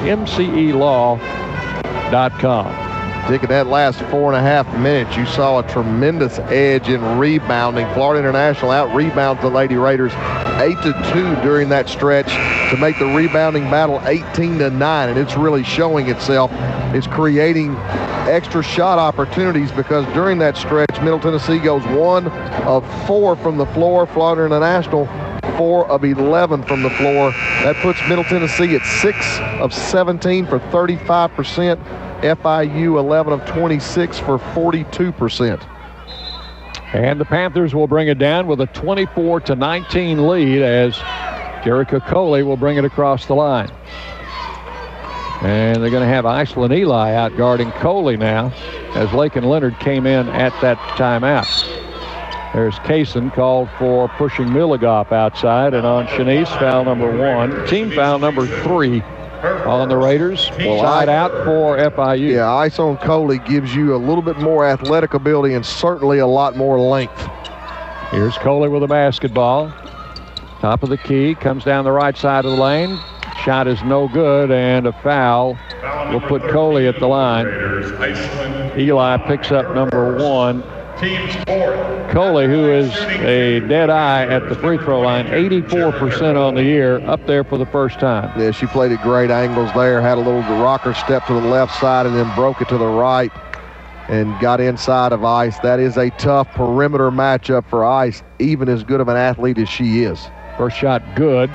Speaker 1: mcelaw.com.
Speaker 2: Dick, in that last 4.5 minutes, you saw a tremendous edge in rebounding. Florida International out-rebounds the Lady Raiders 8-2 during that stretch to make the rebounding battle 18-9, and it's really showing itself. It's creating extra shot opportunities because during that stretch, Middle Tennessee goes 1 of 4 from the floor. Florida International 4 of 11 from the floor. That puts Middle Tennessee at 6 of 17 for 35%. FIU 11 of 26 for 42%.
Speaker 1: And the Panthers will bring it down with a 24-19 lead as Jerica Coley will bring it across the line. And they're going to have Iceland Eli out guarding Coley now as Lakin Leonard came in at that timeout. There's Kaysen called for pushing Milligoff outside, and on Shanice, foul number 1. Team foul number 3 on the Raiders. Side out for FIU.
Speaker 2: Yeah, ice on Coley gives you a little bit more athletic ability and certainly a lot more length.
Speaker 1: Here's Coley with a basketball. Top of the key, comes down the right side of the lane. Shot is no good, and a foul will put Coley at the line. Eli picks up number 1. Coley, who is a dead eye at the free throw line, 84% on the year, up there for the first time.
Speaker 2: Yeah, she played at great angles there, had a little rocker step to the left side and then broke it to the right and got inside of Ice. That is a tough perimeter matchup for Ice, even as good of an athlete as she is.
Speaker 1: First shot good,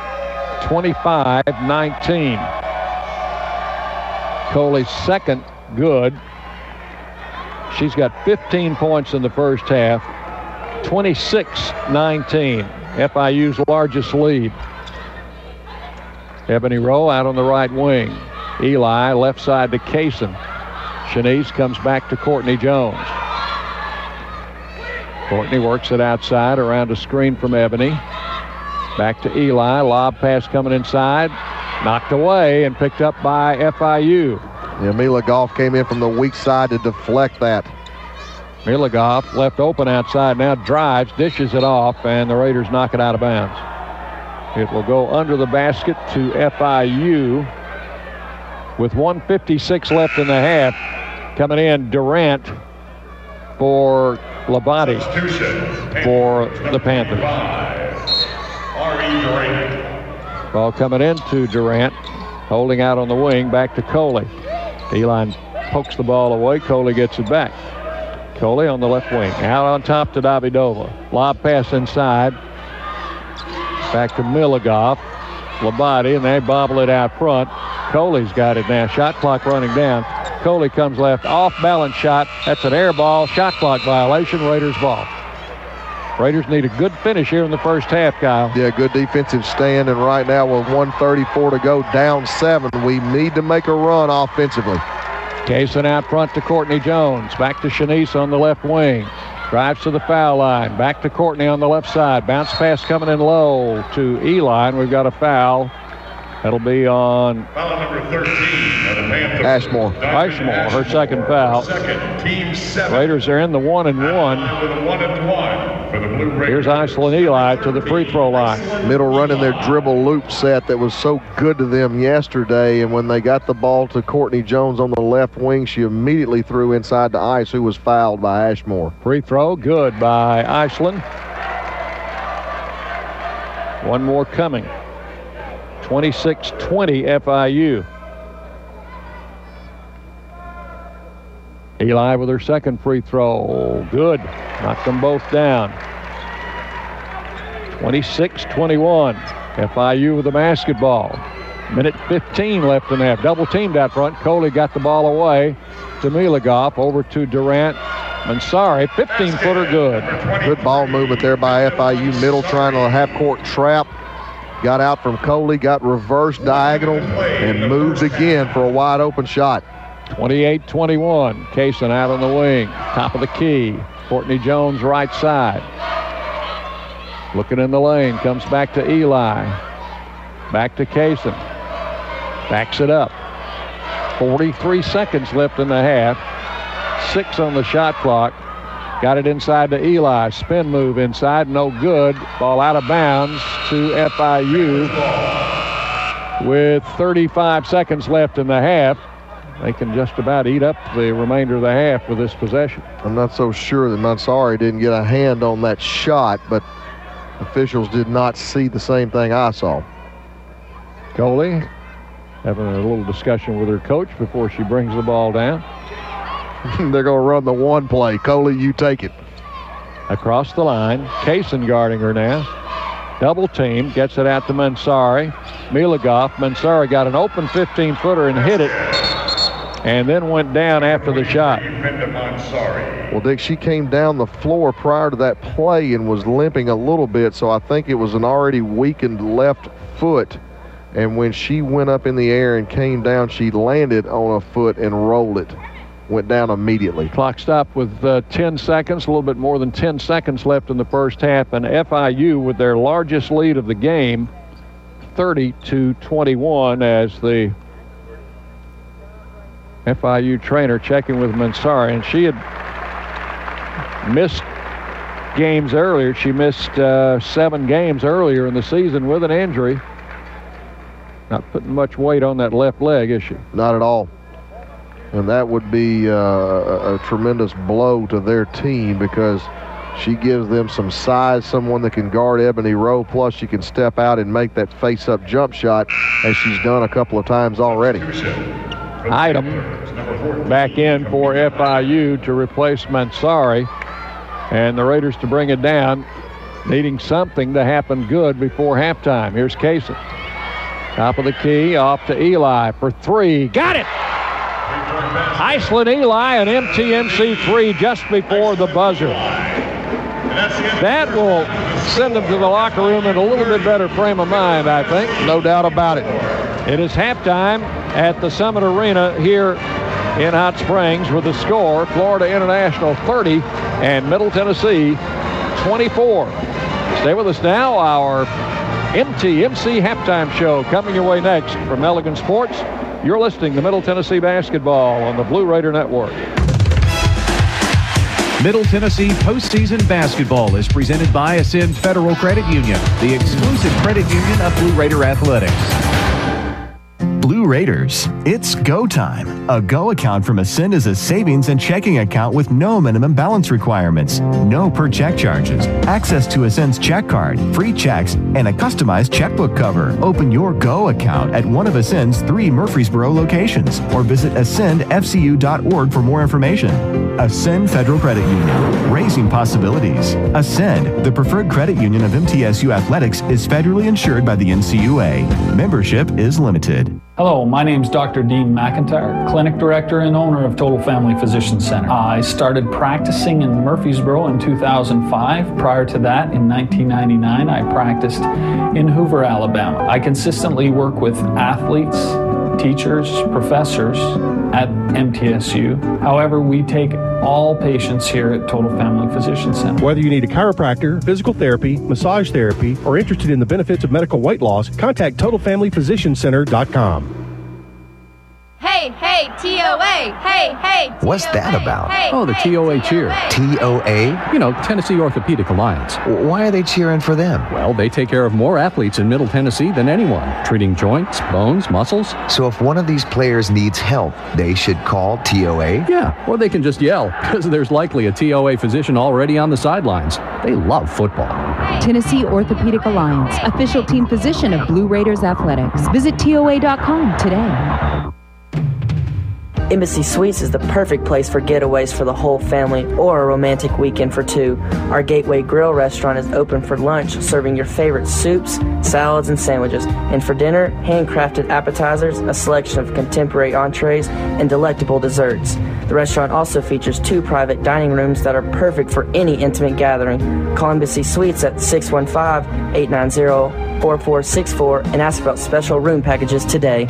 Speaker 1: 25-19. Coley's second good. She's got 15 points in the first half, 26-19, FIU's largest lead. Ebony Rowe out on the right wing. Eli left side to Kaysen. Shanice comes back to Courtney Jones. Courtney works it outside around a screen from Ebony. Back to Eli, lob pass coming inside, knocked away and picked up by FIU.
Speaker 2: Yeah, Milligoff came in from the weak side to deflect that.
Speaker 1: Milligoff left open outside, now drives, dishes it off, and the Raiders knock it out of bounds. It will go under the basket to FIU with 1:56 left in the half. Coming in, Durant for Labate for the Panthers. Ball coming into Durant, holding out on the wing, back to Coley. Eli pokes the ball away. Coley gets it back. Coley on the left wing. Out on top to Davidova. Lob pass inside. Back to Milligoff. Labate, and they bobble it out front. Coley's got it now. Shot clock running down. Coley comes left. Off balance shot. That's an air ball. Shot clock violation. Raiders ball. Raiders need a good finish here in the first half, Kyle.
Speaker 2: Yeah, good defensive stand, and right now with 1:34 to go, down 7. We need to make a run offensively.
Speaker 1: Kaysen out front to Courtney Jones. Back to Shanice on the left wing. Drives to the foul line. Back to Courtney on the left side. Bounce pass coming in low to Eli, and we've got a foul. That'll be on
Speaker 15: foul number 13 of the Panthers.
Speaker 2: Ashmore.
Speaker 1: Ashmore, her second foul.
Speaker 15: Team 7.
Speaker 1: Raiders are in the 1-1.
Speaker 15: With a 1-1 for the Blue Raiders.
Speaker 1: Here's Iceland Eli to the free throw line.
Speaker 2: Middle running their dribble loop set that was so good to them yesterday, and when they got the ball to Courtney Jones on the left wing, she immediately threw inside to Ice, who was fouled by Ashmore.
Speaker 1: Free throw good by Iceland. One more coming. 26-20 FIU. Eli with her second free throw. Good. Knocked them both down. 26-21. FIU with the basketball. Minute 15 left in the half. Double teamed out front. Coley got the ball away to Milligoff. Over to Durant. Mansari, 15-footer good.
Speaker 2: Good ball movement there by FIU. Middle trying to half-court trap. Got out from Coley, got reverse diagonal, and moved again for a wide open shot.
Speaker 1: 28-21. Kaysen out on the wing. Top of the key. Courtney Jones right side. Looking in the lane. Comes back to Eli. Back to Kaysen. Backs it up. 43 seconds left in the half. 6 on the shot clock. Got it inside to Eli. Spin move inside. No good. Ball out of bounds to FIU. With 35 seconds left in the half. They can just about eat up the remainder of the half with this possession.
Speaker 2: I'm not so sure that Mansari didn't get a hand on that shot, but officials did not see the same thing I saw.
Speaker 1: Coley having a little discussion with her coach before she brings the ball down.
Speaker 2: They're going to run the one play. Coley, you take it.
Speaker 1: Across the line. Kaysen guarding her now. Double team. Gets it out to Mansari. Milagoff. Mansari got an open 15-footer and hit it. And then went down after the shot.
Speaker 2: Well, Dick, she came down the floor prior to that play and was limping a little bit, so I think it was an already weakened left foot. And when she went up in the air and came down, she landed on a foot and rolled it. Went down immediately.
Speaker 1: Clock stopped with 10 seconds, a little bit more than 10 seconds left in the first half, and FIU with their largest lead of the game, 30-21, as the FIU trainer checking with Mansari, and she had missed games earlier. She missed 7 games earlier in the season with an injury. Not putting much weight on that left leg, is she?
Speaker 2: Not at all. And that would be a tremendous blow to their team because she gives them some size, someone that can guard Ebony Rowe, plus she can step out and make that face-up jump shot as she's done a couple of times already.
Speaker 1: Item back in for FIU to replace Mansari, and the Raiders to bring it down, needing something to happen good before halftime. Here's Kaysen. Top of the key, off to Eli for 3. Got it! Iceland Eli, an MTMC 3 just before the buzzer. That will send them to the locker room in a little bit better frame of mind, I think.
Speaker 2: No doubt about it.
Speaker 1: It is halftime at the Summit Arena here in Hot Springs with the score, Florida International 30 and Middle Tennessee 24. Stay with us now. Our MTMC halftime show coming your way next from Elegant Sports. You're listening to Middle Tennessee Basketball on the Blue Raider Network.
Speaker 3: Middle Tennessee postseason basketball is presented by Ascend Federal Credit Union, the exclusive credit union of Blue Raider Athletics.
Speaker 4: Blue Raiders, it's go time. A Go account from Ascend is a savings and checking account with no minimum balance requirements, no per check charges, access to Ascend's check card, free checks, and a customized checkbook cover. Open your Go account at one of Ascend's 3 Murfreesboro locations or visit ascendfcu.org for more information. Ascend Federal Credit Union, raising possibilities. Ascend, the preferred credit union of MTSU Athletics, is federally insured by the NCUA. Membership is limited.
Speaker 21: Hello, my name is Dr. Dean McIntyre, Clinic Director and owner of Total Family Physician Center. I started practicing in Murfreesboro in 2005. Prior to that, in 1999, I practiced in Hoover, Alabama. I consistently work with athletes, teachers, professors at MTSU. However, we take all patients here at Total Family Physician Center.
Speaker 6: Whether you need a chiropractor, physical therapy, massage therapy, or interested in the benefits of medical weight loss, contact TotalFamilyPhysicianCenter.com.
Speaker 22: Hey, TOA! Hey,
Speaker 23: What's that about?
Speaker 9: Oh, the TOA cheer.
Speaker 23: TOA?
Speaker 9: You know, Tennessee Orthopedic Alliance.
Speaker 23: Why are they cheering for them?
Speaker 9: Well, they take care of more athletes in Middle Tennessee than anyone, treating joints, bones, muscles.
Speaker 23: So if one of these players needs help, they should call TOA?
Speaker 9: Yeah, or they can just yell, because there's likely a TOA physician already on the sidelines. They love football.
Speaker 24: Tennessee Orthopedic Alliance, official team physician of Blue Raiders Athletics. Visit TOA.com today.
Speaker 25: Embassy Suites is the perfect place for getaways for the whole family or a romantic weekend for 2. Our Gateway Grill restaurant is open for lunch, serving your favorite soups, salads, and sandwiches. And for dinner, handcrafted appetizers, a selection of contemporary entrees, and delectable desserts. The The restaurant also features 2 private dining rooms that are perfect for any intimate gathering. Call Embassy Suites at 615-890-4464 and ask about special room packages today.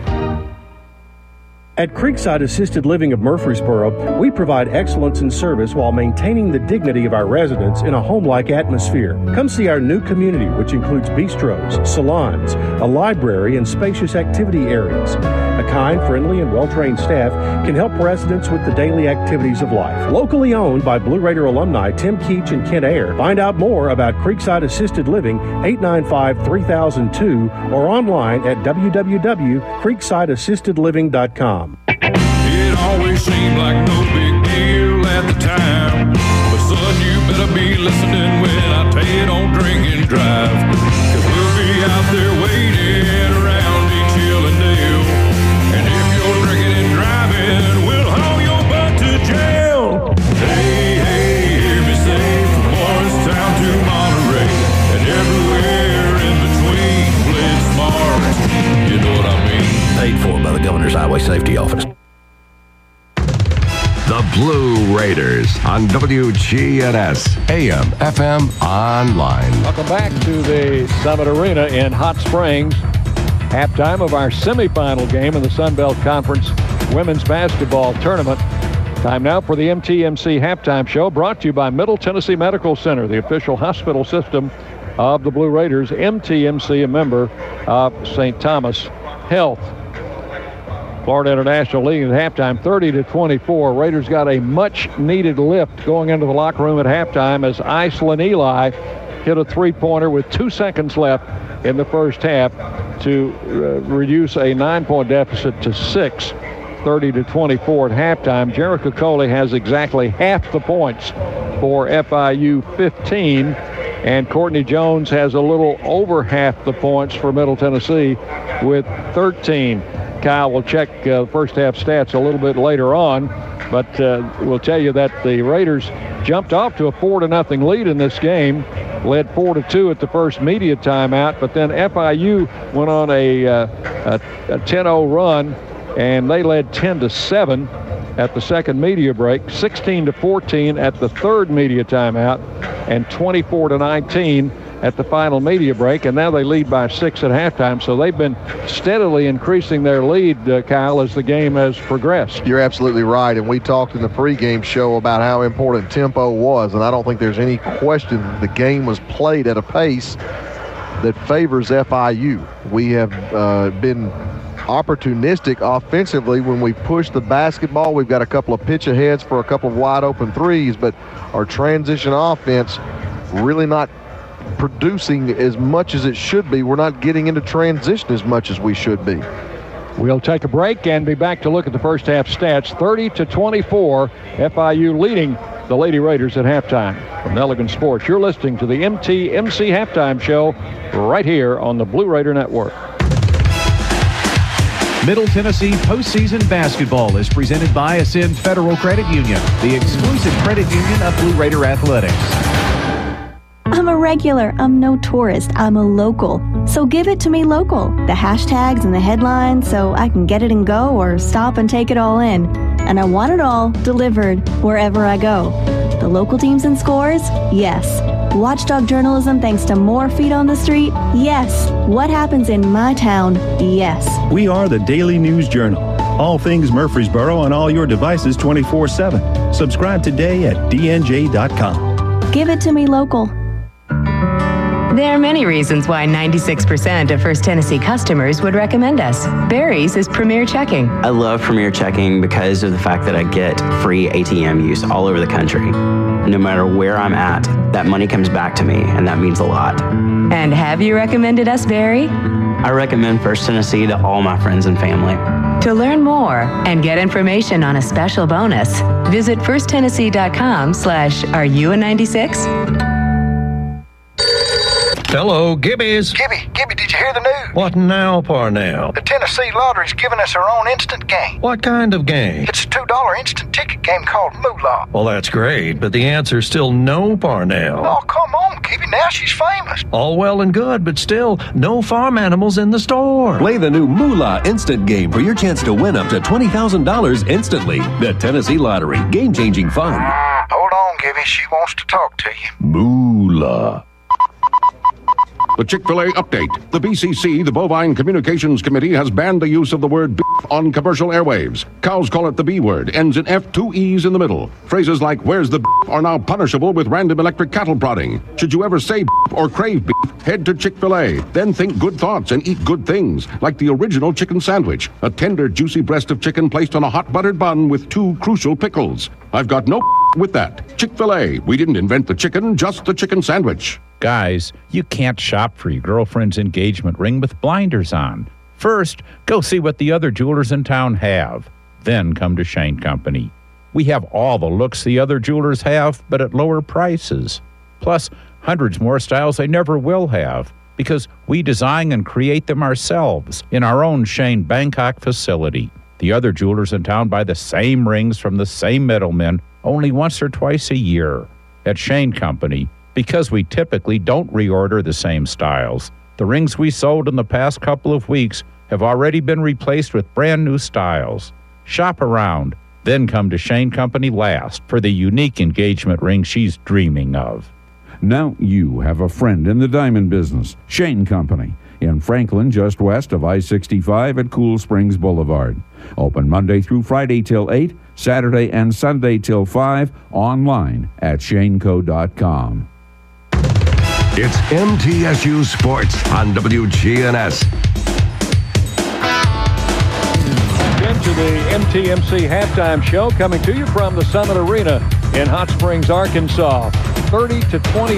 Speaker 6: At Creekside Assisted Living of Murfreesboro, we provide excellence in service while maintaining the dignity of our residents in a home-like atmosphere. Come see our new community, which includes bistros, salons, a library, and spacious activity areas. A kind, friendly, and well-trained staff can help residents with the daily activities of life. Locally owned by Blue Raider alumni Tim Keach and Kent Ayer. Find out more about Creekside Assisted Living, 895-3002, or online at www.creeksideassistedliving.com.
Speaker 5: It always seemed like no big deal at the time, but son, you better be listening when I tell you don't drink and drive, 'cause we'll be out there waiting around each hill and dale, and if you're drinking and driving, we'll haul your butt to jail. Hey, hey, hear me say, from Morristown to Monterey, and everywhere in between, play smart, you know what I mean.
Speaker 8: Paid for by the Governor's Highway Safety Office.
Speaker 7: The Blue Raiders on WGNS, AM, FM, online.
Speaker 1: Welcome back to the Summit Arena in Hot Springs. Halftime of our semifinal game in the Sun Belt Conference Women's Basketball Tournament. Time now for the MTMC Halftime Show, brought to you by Middle Tennessee Medical Center, the official hospital system of the Blue Raiders. MTMC, a member of St. Thomas Health. Florida International leading at halftime 30-24. Raiders got a much-needed lift going into the locker room at halftime as Iceland Eli hit a three-pointer with 2 seconds left in the first half to reduce a 9-point deficit to 6, 30-24 at halftime. Jerica Coley has exactly half the points for FIU, 15, and Courtney Jones has a little over half the points for Middle Tennessee with 13. Kyle will check first half stats a little bit later on, but we'll tell you that the Raiders jumped off to a 4-0 lead in this game, led 4-2 at the first media timeout, but then FIU went on a 10-0 run, and they led 10-7 at the second media break, 16-14 at the third media timeout, and 24-19 at the final media break, and now they lead by 6 at halftime. So they've been steadily increasing their lead, Kyle, as the game has progressed.
Speaker 2: You're absolutely right, and we talked in the pregame show about how important tempo was, and I don't think there's any question the game was played at a pace that favors FIU. We have been opportunistic offensively when we push the basketball. We've got a couple of pitch aheads for a couple of wide open threes, but our transition offense really not producing as much as it should be. We're not getting into transition as much as we should be.
Speaker 1: We'll take a break and be back to look at the first half stats. 30-24, FIU leading the Lady Raiders at halftime. From Elegant Sports, you're listening to the MTMC Halftime Show right here on the Blue Raider Network.
Speaker 3: Middle Tennessee postseason basketball is presented by Ascend Federal Credit Union, the exclusive credit union of Blue Raider Athletics.
Speaker 10: I'm a regular. I'm no tourist. I'm a local. So give it to me local. The hashtags and the headlines so I can get it and go, or stop and take it all in. And I want it all delivered wherever I go. The local teams and scores? Yes. Watchdog journalism thanks to more feet on the street? Yes. What happens in my town? Yes.
Speaker 11: We are the Daily News Journal. All things Murfreesboro on all your devices 24/7. Subscribe today at dnj.com.
Speaker 10: Give it to me local.
Speaker 14: There are many reasons why 96% of First Tennessee customers would recommend us. Barry's is Premier Checking.
Speaker 26: I love Premier Checking because of the fact that I get free ATM use all over the country. No matter where I'm at, that money comes back to me, and that means a lot.
Speaker 14: And have you recommended us, Barry?
Speaker 26: I recommend First Tennessee to all my friends and family.
Speaker 14: To learn more and get information on a special bonus, visit firsttennessee.com/Are You a 96?
Speaker 8: Hello, Gibby's.
Speaker 12: Gibby, did you hear the news?
Speaker 8: What now, Parnell?
Speaker 12: The Tennessee Lottery's giving us our own instant game.
Speaker 8: What kind of game?
Speaker 12: It's a $2 instant ticket game called Moolah.
Speaker 8: Well, that's great, but the answer's still no, Parnell.
Speaker 12: Oh, come on, Gibby. Now she's famous.
Speaker 8: All well and good, but still, no farm animals in the store.
Speaker 13: Play the new Moolah instant game for your chance to win up to $20,000 instantly. The Tennessee Lottery. Game-changing fun.
Speaker 12: Hold on, Gibby. She wants to talk to you.
Speaker 13: Moolah.
Speaker 16: The Chick-fil-A update. The BCC, the Bovine Communications Committee, has banned the use of the word beef on commercial airwaves. Cows call it the B word, ends in F, 2 E's in the middle. Phrases like, where's the beef, are now punishable with random electric cattle prodding. Should you ever say beef or crave beef, head to Chick-fil-A. Then think good thoughts and eat good things, like the original chicken sandwich, a tender, juicy breast of chicken placed on a hot buttered bun with 2 crucial pickles. I've got no with that. Chick-fil-A. We didn't invent the chicken, just the chicken sandwich.
Speaker 17: Guys, you can't shop for your girlfriend's engagement ring with blinders on. First, go see what the other jewelers in town have. Then come to Shane Company. We have all the looks the other jewelers have, but at lower prices. Plus, hundreds more styles they never will have, because we design and create them ourselves in our own Shane Bangkok facility. The other jewelers in town buy the same rings from the same middlemen only once or twice a year. At Shane Company, because we typically don't reorder the same styles, the rings we sold in the past couple of weeks have already been replaced with brand new styles. Shop around, then come to Shane Company last for the unique engagement ring she's dreaming of.
Speaker 18: Now you have a friend in the diamond business, Shane Company, in Franklin, just west of I-65 at Cool Springs Boulevard. Open Monday through Friday till 8, Saturday and Sunday till 5, online at shaneco.com.
Speaker 7: It's MTSU Sports on WGNS.
Speaker 1: Into the MTMC halftime show, coming to you from the Summit Arena in Hot Springs, Arkansas. 30-24,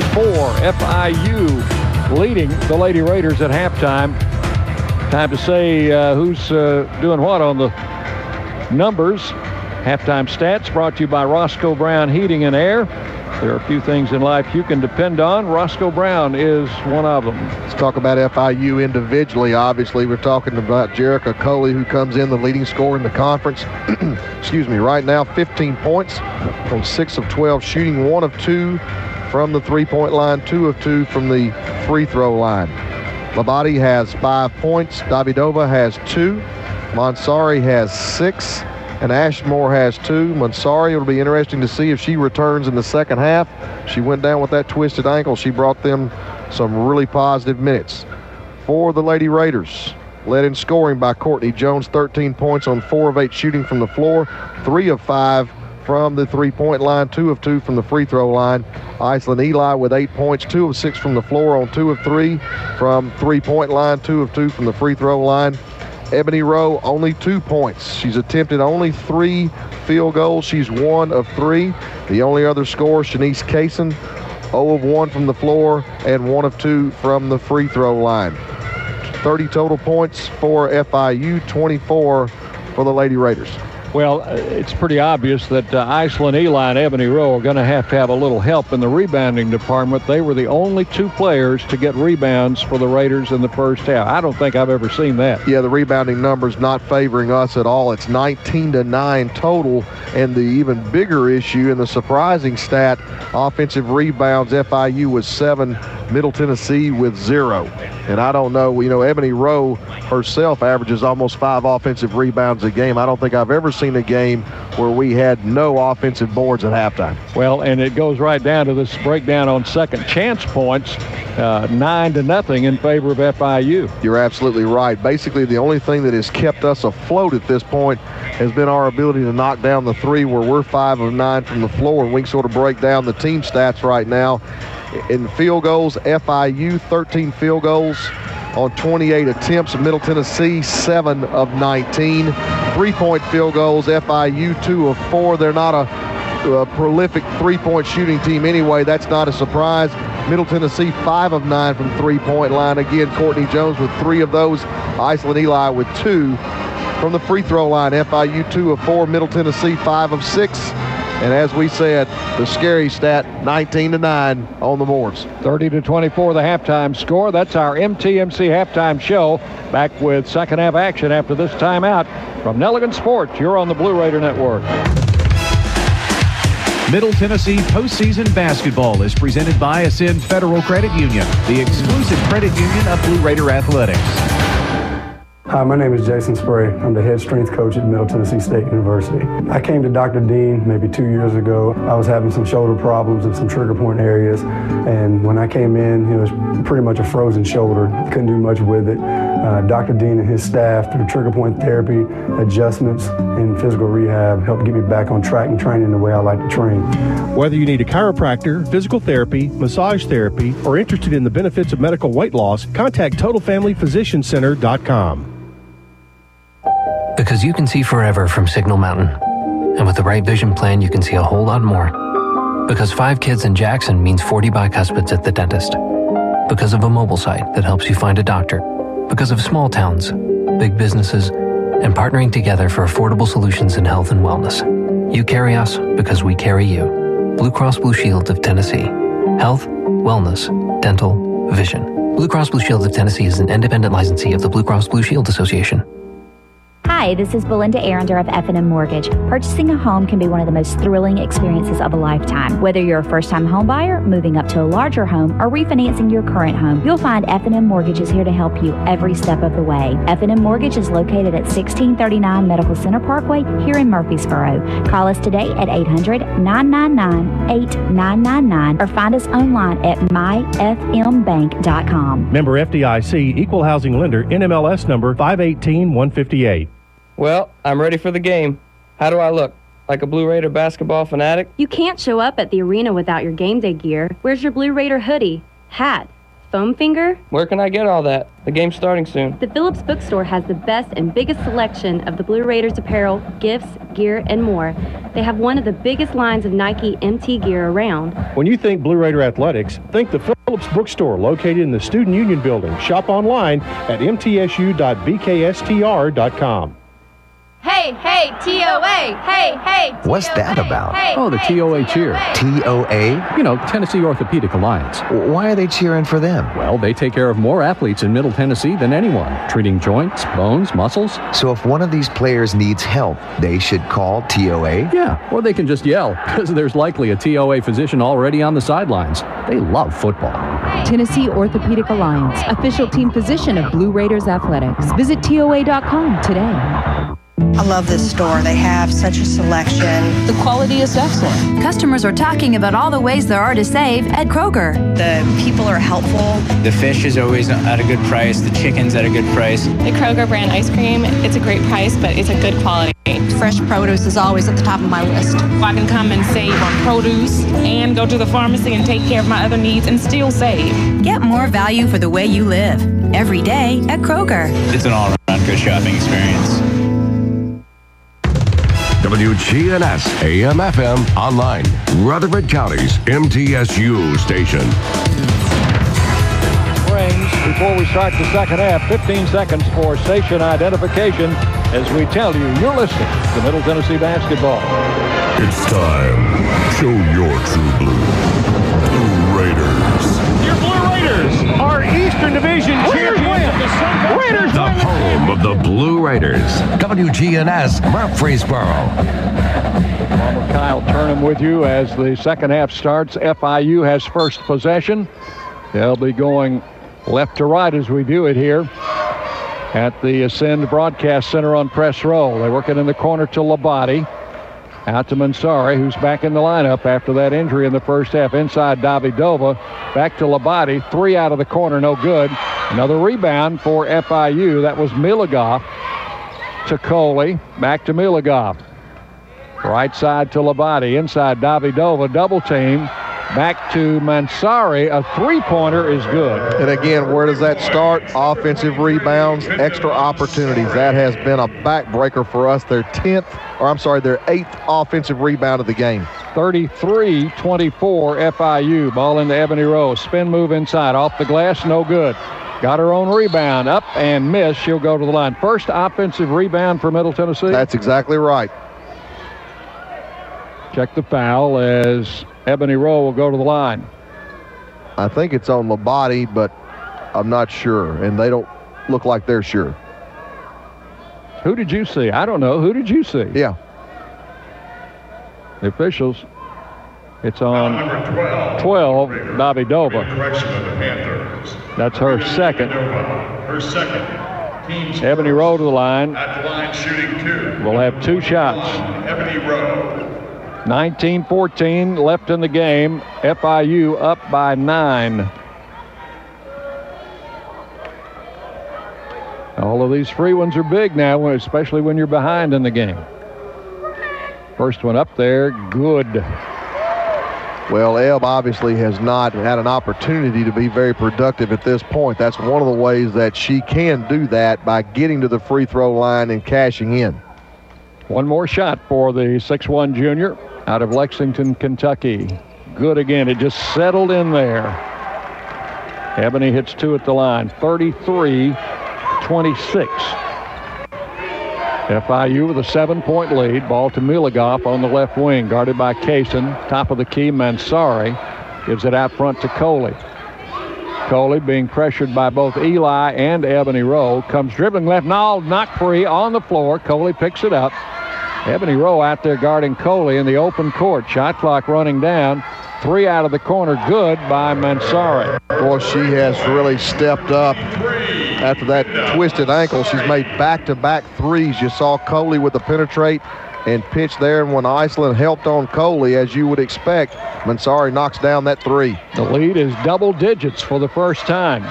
Speaker 1: FIU leading the Lady Raiders at halftime. Time to say who's doing what on the numbers. Halftime stats brought to you by Roscoe Brown Heating and Air. There are a few things in life you can depend on. Roscoe Brown is one of them.
Speaker 2: Let's talk about FIU individually. Obviously, we're talking about Jerica Coley, who comes in the leading scorer in the conference. Excuse me, right now, 15 points from 6 of 12 shooting, 1 of 2 from the three-point line, 2 of 2 from the free throw line. Labate has 5 points. Davidova has 2. Monsari has 6. And Ashmore has 2. Mansari, it'll be interesting to see if she returns in the second half. She went down with that twisted ankle. She brought them some really positive minutes. For the Lady Raiders, led in scoring by Courtney Jones, 13 points on 4 of 8 shooting from the floor, 3 of 5 from the three-point line, 2 of 2 from the free throw line. Iceland Eli with 8 points, 2 of 6 from the floor on 2 of 3 from three-point line, 2 of 2 from the free throw line. Ebony Rowe, only 2 points. She's attempted only 3 field goals. She's 1 of 3. The only other scorer, Shanice Kaysen, 0 of 1 from the floor and 1 of 2 from the free throw line. 30 total points for FIU, 24 for the Lady Raiders.
Speaker 1: Well, it's pretty obvious that Iceland Eli and Ebony Rowe are going to have a little help in the rebounding department. They were the only 2 players to get rebounds for the Raiders in the first half. I don't think I've ever seen that.
Speaker 2: Yeah, the rebounding numbers not favoring us at all. It's 19-9 total, and the even bigger issue and the surprising stat, offensive rebounds, FIU was 7, Middle Tennessee with 0. And I don't know, Ebony Rowe herself averages almost 5 offensive rebounds a game. I don't think I've ever seen a game where we had no offensive boards at halftime.
Speaker 1: Well, and it goes right down to this breakdown on second chance points, 9-0 in favor of FIU.
Speaker 2: You're absolutely right. Basically, the only thing that has kept us afloat at this point has been our ability to knock down the 3, where we're 5 of 9 from the floor, and we can sort of break down the team stats right now. In field goals, FIU 13 field goals on 28 attempts. Middle Tennessee 7 of 19. 3-point field goals, FIU 2 of 4. They're not a prolific 3-point shooting team anyway. That's not a surprise. Middle Tennessee 5 of 9 from 3-point line. Again, Courtney Jones with 3 of those. Iceland Eli with 2 from the free throw line. FIU 2 of 4. Middle Tennessee 5 of 6. And as we said, the scary stat, 19-9 on the Moors.
Speaker 1: 30-24 the halftime score. That's our MTMC halftime show. Back with second half action after this timeout. From Nelligan Sports, you're on the Blue Raider Network.
Speaker 3: Middle Tennessee postseason basketball is presented by Ascend Federal Credit Union, the exclusive credit union of Blue Raider Athletics.
Speaker 4: Hi, my name is Jason Spray. I'm the head strength coach at Middle Tennessee State University. I came to Dr. Dean maybe 2 years ago. I was having some shoulder problems in some trigger point areas, and when I came in, it was pretty much a frozen shoulder. Couldn't do much with it. Dr. Dean and his staff, through trigger point therapy, adjustments, and physical rehab, helped get me back on track and training the way I like to train.
Speaker 6: Whether you need a chiropractor, physical therapy, massage therapy, or interested in the benefits of medical weight loss, contact TotalFamilyPhysicianCenter.com.
Speaker 15: Because you can see forever from Signal Mountain. And with the right vision plan, you can see a whole lot more. Because 5 kids in Jackson means 40 bicuspids at the dentist. Because of a mobile site that helps you find a doctor. Because of small towns, big businesses, and partnering together for affordable solutions in health and wellness. You carry us because we carry you. Blue Cross Blue Shield of Tennessee. Health, wellness, dental, vision. Blue Cross Blue Shield of Tennessee is an independent licensee of the Blue Cross Blue Shield Association.
Speaker 19: Hi, this is Belinda Arender of F&M Mortgage. Purchasing a home can be one of the most thrilling experiences of a lifetime. Whether you're a first-time home buyer, moving up to a larger home, or refinancing your current home, you'll find F&M Mortgage is here to help you every step of the way. F&M Mortgage is located at 1639 Medical Center Parkway here in Murfreesboro. Call us today at 800-999-8999 or find us online at myfmbank.com.
Speaker 6: Member FDIC, Equal Housing Lender, NMLS number 518158.
Speaker 20: Well, I'm ready for the game. How do I look? Like a Blue Raider basketball fanatic?
Speaker 21: You can't show up at the arena without your game day gear. Where's your Blue Raider hoodie, hat, foam finger?
Speaker 20: Where can I get all that? The game's starting soon.
Speaker 21: The Phillips Bookstore has the best and biggest selection of the Blue Raiders apparel, gifts, gear, and more. They have one of the biggest lines of Nike MT gear around.
Speaker 6: When you think Blue Raider Athletics, think the Phillips Bookstore located in the Student Union Building. Shop online at mtsu.bkstr.com.
Speaker 22: Hey, hey, TOA! Hey, hey, TOA!
Speaker 23: What's that about?
Speaker 22: Hey,
Speaker 9: Oh, the
Speaker 22: hey,
Speaker 9: TOA cheer.
Speaker 23: TOA?
Speaker 9: You know, Tennessee Orthopedic Alliance.
Speaker 23: Why are they cheering for them?
Speaker 9: Well, they take care of more athletes in Middle Tennessee than anyone, treating joints, bones, muscles.
Speaker 23: So if one of these players needs help, they should call TOA?
Speaker 9: Yeah, or they can just yell, because there's likely a TOA physician already on the sidelines. They love football.
Speaker 24: Tennessee Orthopedic Alliance, official team physician of Blue Raiders Athletics. Visit TOA.com today.
Speaker 27: I love this store. They have such a selection.
Speaker 24: The quality is excellent.
Speaker 28: Customers are talking about all the ways there are to save at Kroger.
Speaker 27: The people are helpful.
Speaker 29: The fish is always at a good price. The chicken's at a good price.
Speaker 30: The Kroger brand ice cream, it's a great price, but it's a good quality.
Speaker 27: Fresh produce is always at the top of my list.
Speaker 30: I can come and save on produce and go to the pharmacy and take care of my other needs and still save.
Speaker 28: Get more value for the way you live. Every day at Kroger.
Speaker 29: It's an all-around good shopping experience.
Speaker 7: WGNS AM/FM online. Rutherford County's MTSU station.
Speaker 1: Springs, before we start the second half, 15 seconds for station identification as we tell you you're listening to Middle Tennessee basketball.
Speaker 5: It's time. Show your true blue. Blue Raiders.
Speaker 6: Your Blue Raiders are Eastern Division champions of the Sun Belt. Raiders
Speaker 7: The home of the Blue Raiders. WGNS Murfreesboro.
Speaker 1: Former Kyle Turnham with you as the second half starts. FIU has first possession. They'll be going left to right as we do it here at the Ascend Broadcast Center on Press Row. They work it in the corner to Labate. Out to Mansari, who's back in the lineup after that injury in the first half. Inside Davidova. Back to Labate. 3 out of the corner, no good. Another rebound for FIU. That was Milagoff to Coley. Back to Milagoff. Right side to Labate. Inside Davidova. Double team. Back to Mansari. A three-pointer is good.
Speaker 2: And again, where does that start? Offensive rebounds, extra opportunities. That has been a backbreaker for us. Their 8th offensive rebound of the game.
Speaker 1: 33-24 FIU. Ball into Ebony Rose. Spin move inside. Off the glass, no good. Got her own rebound. Up and miss. She'll go to the line. First offensive rebound for Middle Tennessee.
Speaker 2: That's exactly right.
Speaker 1: Check the foul as Ebony Rowe will go to the line.
Speaker 2: I think it's on Labate, but I'm not sure, and they don't look like they're sure.
Speaker 1: Who did you see? I don't know. Who did you see?
Speaker 2: Yeah.
Speaker 1: The officials. It's on 12, Davidova. That's her second. Ebony Rowe to the line. Will have 2 shots.
Speaker 5: Ebony Rowe.
Speaker 1: 19-14 left in the game. FIU up by 9. All of these free ones are big now, especially when you're behind in the game. First one up there, good.
Speaker 2: Well, Ebb obviously has not had an opportunity to be very productive at this point. That's one of the ways that she can do that, by getting to the free throw line and cashing in.
Speaker 1: One more shot for the 6'1 junior out of Lexington, Kentucky. Good again. It just settled in there. Ebony hits 2 at the line. 33-26. FIU with a 7-point lead. Ball to Milagoff on the left wing, guarded by Kaysen. Top of the key, Mansari gives it out front to Coley. Coley being pressured by both Eli and Ebony Rowe. Comes dribbling left, knocked free on the floor. Coley picks it up. Ebony Rowe out there guarding Coley in the open court. Shot clock running down. 3 out of the corner, good by Mansari.
Speaker 2: Boy, she has really stepped up after that twisted ankle. She's made back-to-back threes. You saw Coley with the penetrate and pitch there, and when Iceland helped on Coley, as you would expect, Mansari knocks down that 3.
Speaker 1: The lead is double digits for the first time.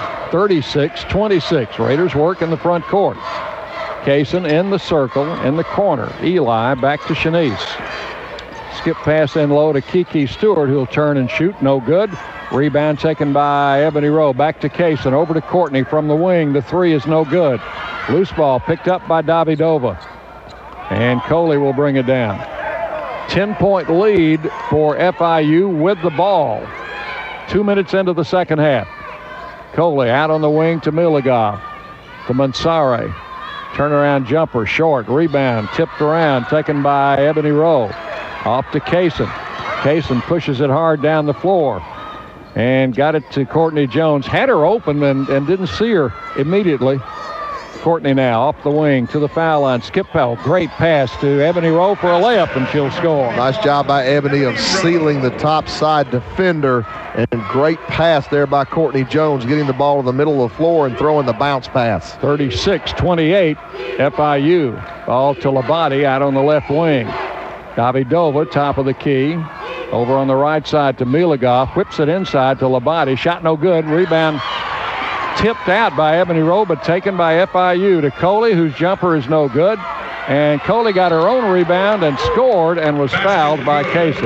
Speaker 1: 36-26. Raiders work in the front court. Kaysen in the circle, in the corner. Eli back to Shanice. Skip pass in low to Kiki Stewart, who'll turn and shoot. No good. Rebound taken by Ebony Rowe. Back to Kaysen. Over to Courtney from the wing. The 3 is no good. Loose ball picked up by Davidova. And Coley will bring it down. 10-point lead for FIU with the ball. 2 minutes into the second half. Coley out on the wing to Milagoff. To Mansari. Turnaround jumper, short. Rebound tipped around, taken by Ebony Rowe. Off to Kaysen. Kaysen pushes it hard down the floor and got it to Courtney Jones. Had her open and didn't see her immediately. Courtney now off the wing to the foul line. Skip Pell, great pass to Ebony Rowe for a layup, and she'll score.
Speaker 2: Nice job by Ebony of sealing the top side defender, and great pass there by Courtney Jones, getting the ball in the middle of the floor and throwing the bounce pass.
Speaker 1: 36-28 FIU. Ball to Labate out on the left wing. Davidova, top of the key. Over on the right side to Milagoff. Whips it inside to Labate. Shot no good. Rebound tipped out by Ebony Rowe, but taken by FIU to Coley, whose jumper is no good. And Coley got her own rebound and scored and was fouled by Kaysen.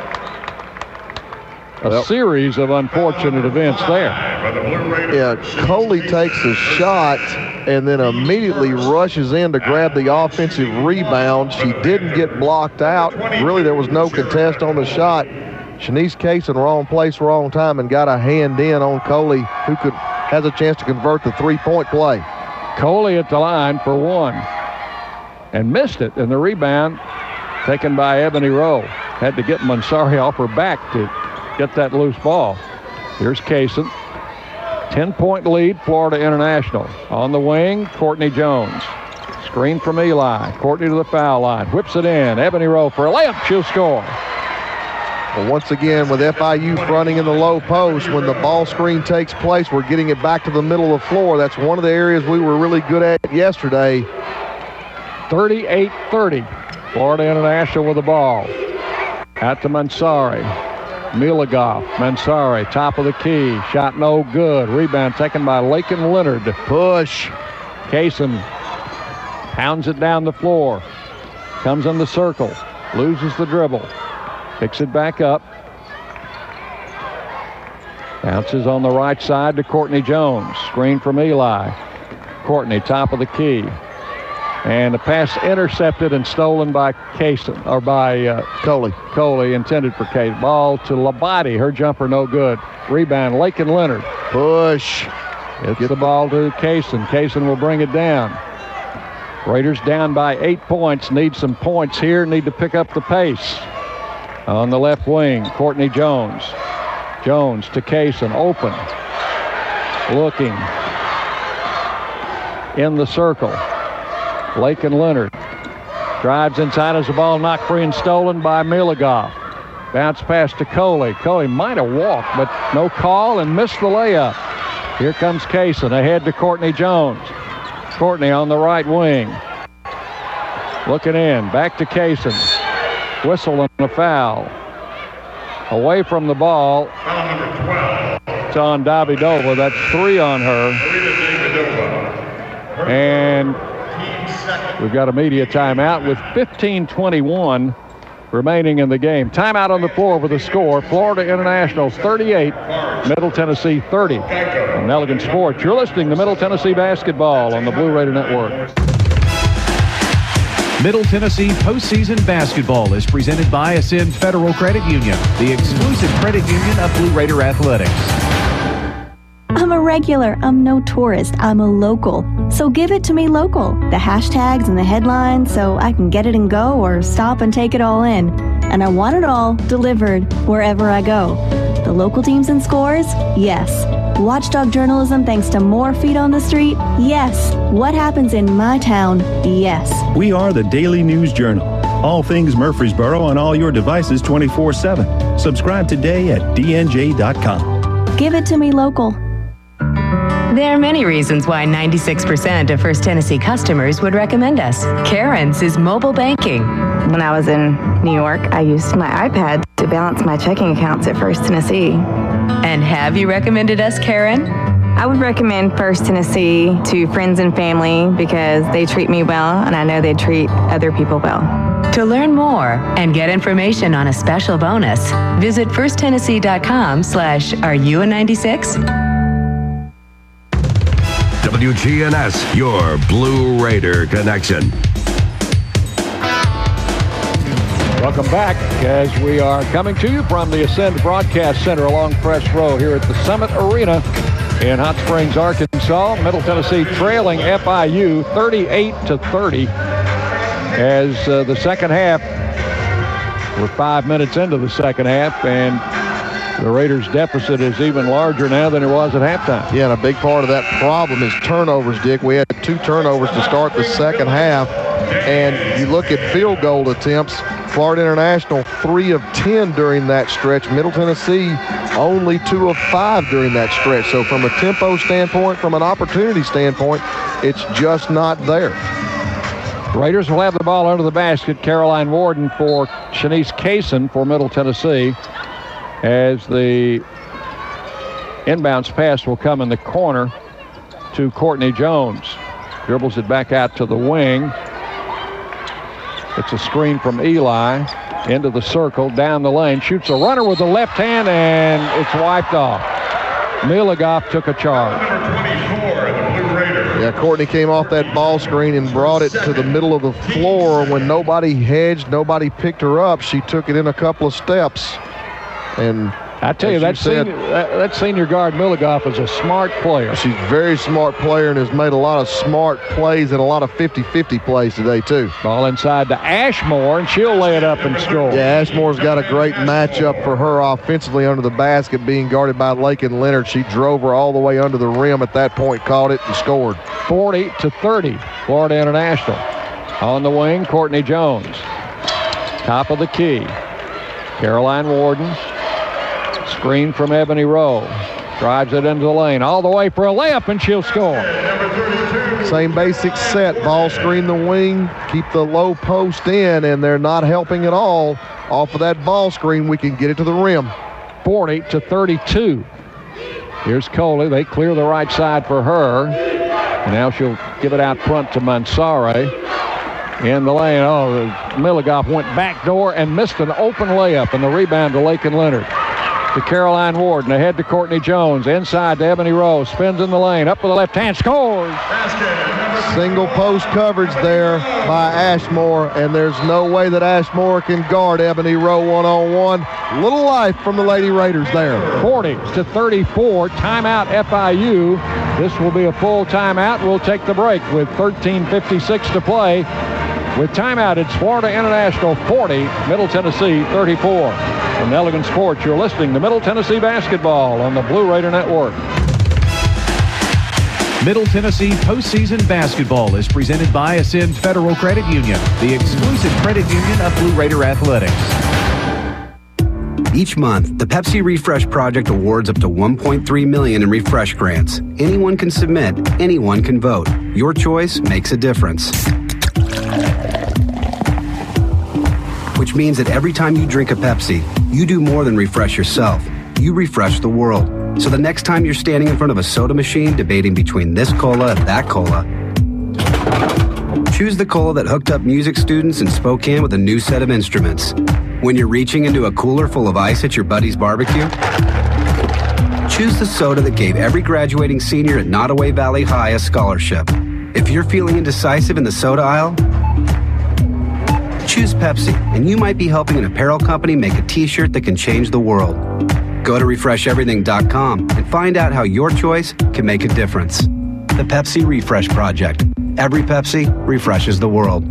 Speaker 1: A series of unfortunate events there.
Speaker 2: Yeah, Coley takes a shot and then immediately rushes in to grab the offensive rebound. She didn't get blocked out. Really, there was no contest on the shot. Shanice Kaysen, wrong place, wrong time, and got a hand in on Coley, who has a chance to convert the three-point play.
Speaker 1: Coley at the line for 1 and missed it, and the rebound taken by Ebony Rowe. Had to get Mansari off her back to get that loose ball. Here's Kaysen. 10-point lead, Florida International. On the wing, Courtney Jones. Screen from Eli. Courtney to the foul line. Whips it in. Ebony Rowe for a layup. She'll score.
Speaker 2: Well, once again, with FIU fronting in the low post, when the ball screen takes place, we're getting it back to the middle of the floor. That's one of the areas we were really good at yesterday.
Speaker 1: 38-30. Florida International with the ball. Out to Mansari. Milagoff, Mansari, top of the key. Shot no good. Rebound taken by Lakin Leonard.
Speaker 2: Push.
Speaker 1: Kaysen pounds it down the floor. Comes in the circle. Loses the dribble. Picks it back up. Bounces on the right side to Courtney Jones. Screen from Eli. Courtney, top of the key. And the pass intercepted and stolen by Kaysen, or by
Speaker 2: Coley.
Speaker 1: Coley, intended for Kaysen. Ball to Labate. Her jumper no good. Rebound, Lakin Leonard.
Speaker 2: Push.
Speaker 1: It's the ball to Kaysen. Kaysen will bring it down. Raiders down by 8 points. Need some points here. Need to pick up the pace. On the left wing, Courtney Jones. Jones to Kaysen, open. Looking. In the circle. Lakin Leonard drives inside as the ball knocked free and stolen by Milagoff. Bounce pass to Coley. Coley might have walked, but no call and missed the layup. Here comes Kaysen ahead to Courtney Jones. Courtney on the right wing. Looking in, back to Kaysen. Whistle and a foul. Away from the ball. It's on Davidova. That's 3 on her. And we've got a media timeout with 15:21 remaining in the game. Timeout on the floor with the score. Florida International 38, Middle Tennessee 30. On Elegant Sports, you're listening to Middle Tennessee Basketball on the Blue Raider Network.
Speaker 3: Middle Tennessee postseason basketball is presented by Ascend Federal Credit Union, the exclusive credit union of Blue Raider Athletics.
Speaker 8: I'm a regular. I'm no tourist. I'm a local. So give it to me local. The hashtags and the headlines so I can get it and go or stop and take it all in. And I want it all delivered wherever I go. The local teams and scores? Yes. Watchdog journalism thanks to more feet on the street? Yes. What happens in my town? Yes.
Speaker 10: We are the Daily News Journal. All things Murfreesboro on all your devices 24/7. Subscribe today at dnj.com.
Speaker 8: Give it to me local.
Speaker 11: There are many reasons why 96% of First Tennessee customers would recommend us. Karen's is mobile banking.
Speaker 12: When I was in New York, I used my iPad to balance my checking accounts at First Tennessee.
Speaker 11: And have you recommended us, Karen?
Speaker 12: I would recommend First Tennessee to friends and family because they treat me well and I know they treat other people well.
Speaker 11: To learn more and get information on a special bonus, visit firsttennessee.com/areyouA96.
Speaker 7: WGNS, your Blue Raider connection.
Speaker 1: Welcome back as we are coming to you from the Ascend Broadcast Center along Press Row here at the Summit Arena in Hot Springs, Arkansas. Middle Tennessee trailing FIU 38-30 as the second half, we're 5 minutes into the second half, and the Raiders' deficit is even larger now than it was at halftime.
Speaker 2: Yeah, and a big part of that problem is turnovers, Dick. We had 2 turnovers to start the second half, and you look at field goal attempts, Florida International 3 of 10 during that stretch. Middle Tennessee only 2 of 5 during that stretch. So from a tempo standpoint, from an opportunity standpoint, it's just not there.
Speaker 1: Raiders will have the ball under the basket. Caroline Warden for Shanice Kaysen for Middle Tennessee, as the inbounds pass will come in the corner to Courtney Jones. Dribbles it back out to the wing. It's a screen from Eli into the circle, down the lane. Shoots a runner with the left hand, and it's wiped off. Milagoff took a charge.
Speaker 2: Yeah, Courtney came off that ball screen and brought it to the middle of the floor. When nobody hedged, nobody picked her up, she took it in a couple of steps. And
Speaker 1: I tell you, that senior guard Milagoff is a smart player.
Speaker 2: She's a very smart player and has made a lot of smart plays and a lot of 50-50 plays today, too.
Speaker 1: Ball inside to Ashmore, and she'll lay it up and score.
Speaker 2: Yeah, Ashmore's got a great matchup for her offensively under the basket, being guarded by Lakin Leonard. She drove her all the way under the rim at that point, caught it, and scored.
Speaker 1: 40-30, Florida International. On the wing, Courtney Jones. Top of the key. Caroline Warden. Screen from Ebony Rowe. Drives it into the lane. All the way for a layup, and she'll score.
Speaker 2: Same basic set. Ball screen the wing. Keep the low post in, and they're not helping at all. Off of that ball screen, we can get it to the rim.
Speaker 1: 40-32. Here's Coley. They clear the right side for her. And now she'll give it out front to Mansare. In the lane. Oh, Milagoff went back door and missed an open layup, and the rebound to Lakin Leonard. To Caroline Warden, ahead to Courtney Jones, inside to Ebony Rowe, spins in the lane, up with the left hand, scores!
Speaker 2: Single post coverage there by Ashmore, and there's no way that Ashmore can guard Ebony Rowe one-on-one. Little life from the Lady Raiders there.
Speaker 1: 40-34, timeout FIU. This will be a full timeout. We'll take the break with 13:56 to play With timeout, it's Florida International 40, Middle Tennessee 34. From Elegant Sports, you're listening to Middle Tennessee Basketball on the Blue Raider Network.
Speaker 3: Middle Tennessee postseason basketball is presented by Ascend Federal Credit Union, the exclusive credit union of Blue Raider Athletics.
Speaker 4: Each month, the Pepsi Refresh Project awards up to $1.3 million in refresh grants. Anyone can submit, anyone can vote. Your choice makes a difference. Which means that every time you drink a Pepsi, you do more than refresh yourself. You refresh the world. So the next time you're standing in front of a soda machine debating between this cola and that cola, choose the cola that hooked up music students in Spokane with a new set of instruments. When you're reaching into a cooler full of ice at your buddy's barbecue, choose the soda that gave every graduating senior at Nottoway Valley High a scholarship. If you're feeling indecisive in the soda aisle, choose Pepsi, and you might be helping an apparel company make a t-shirt that can change the world. Go to refresheverything.com and find out how your choice can make a difference. The Pepsi Refresh Project. Every Pepsi refreshes the world.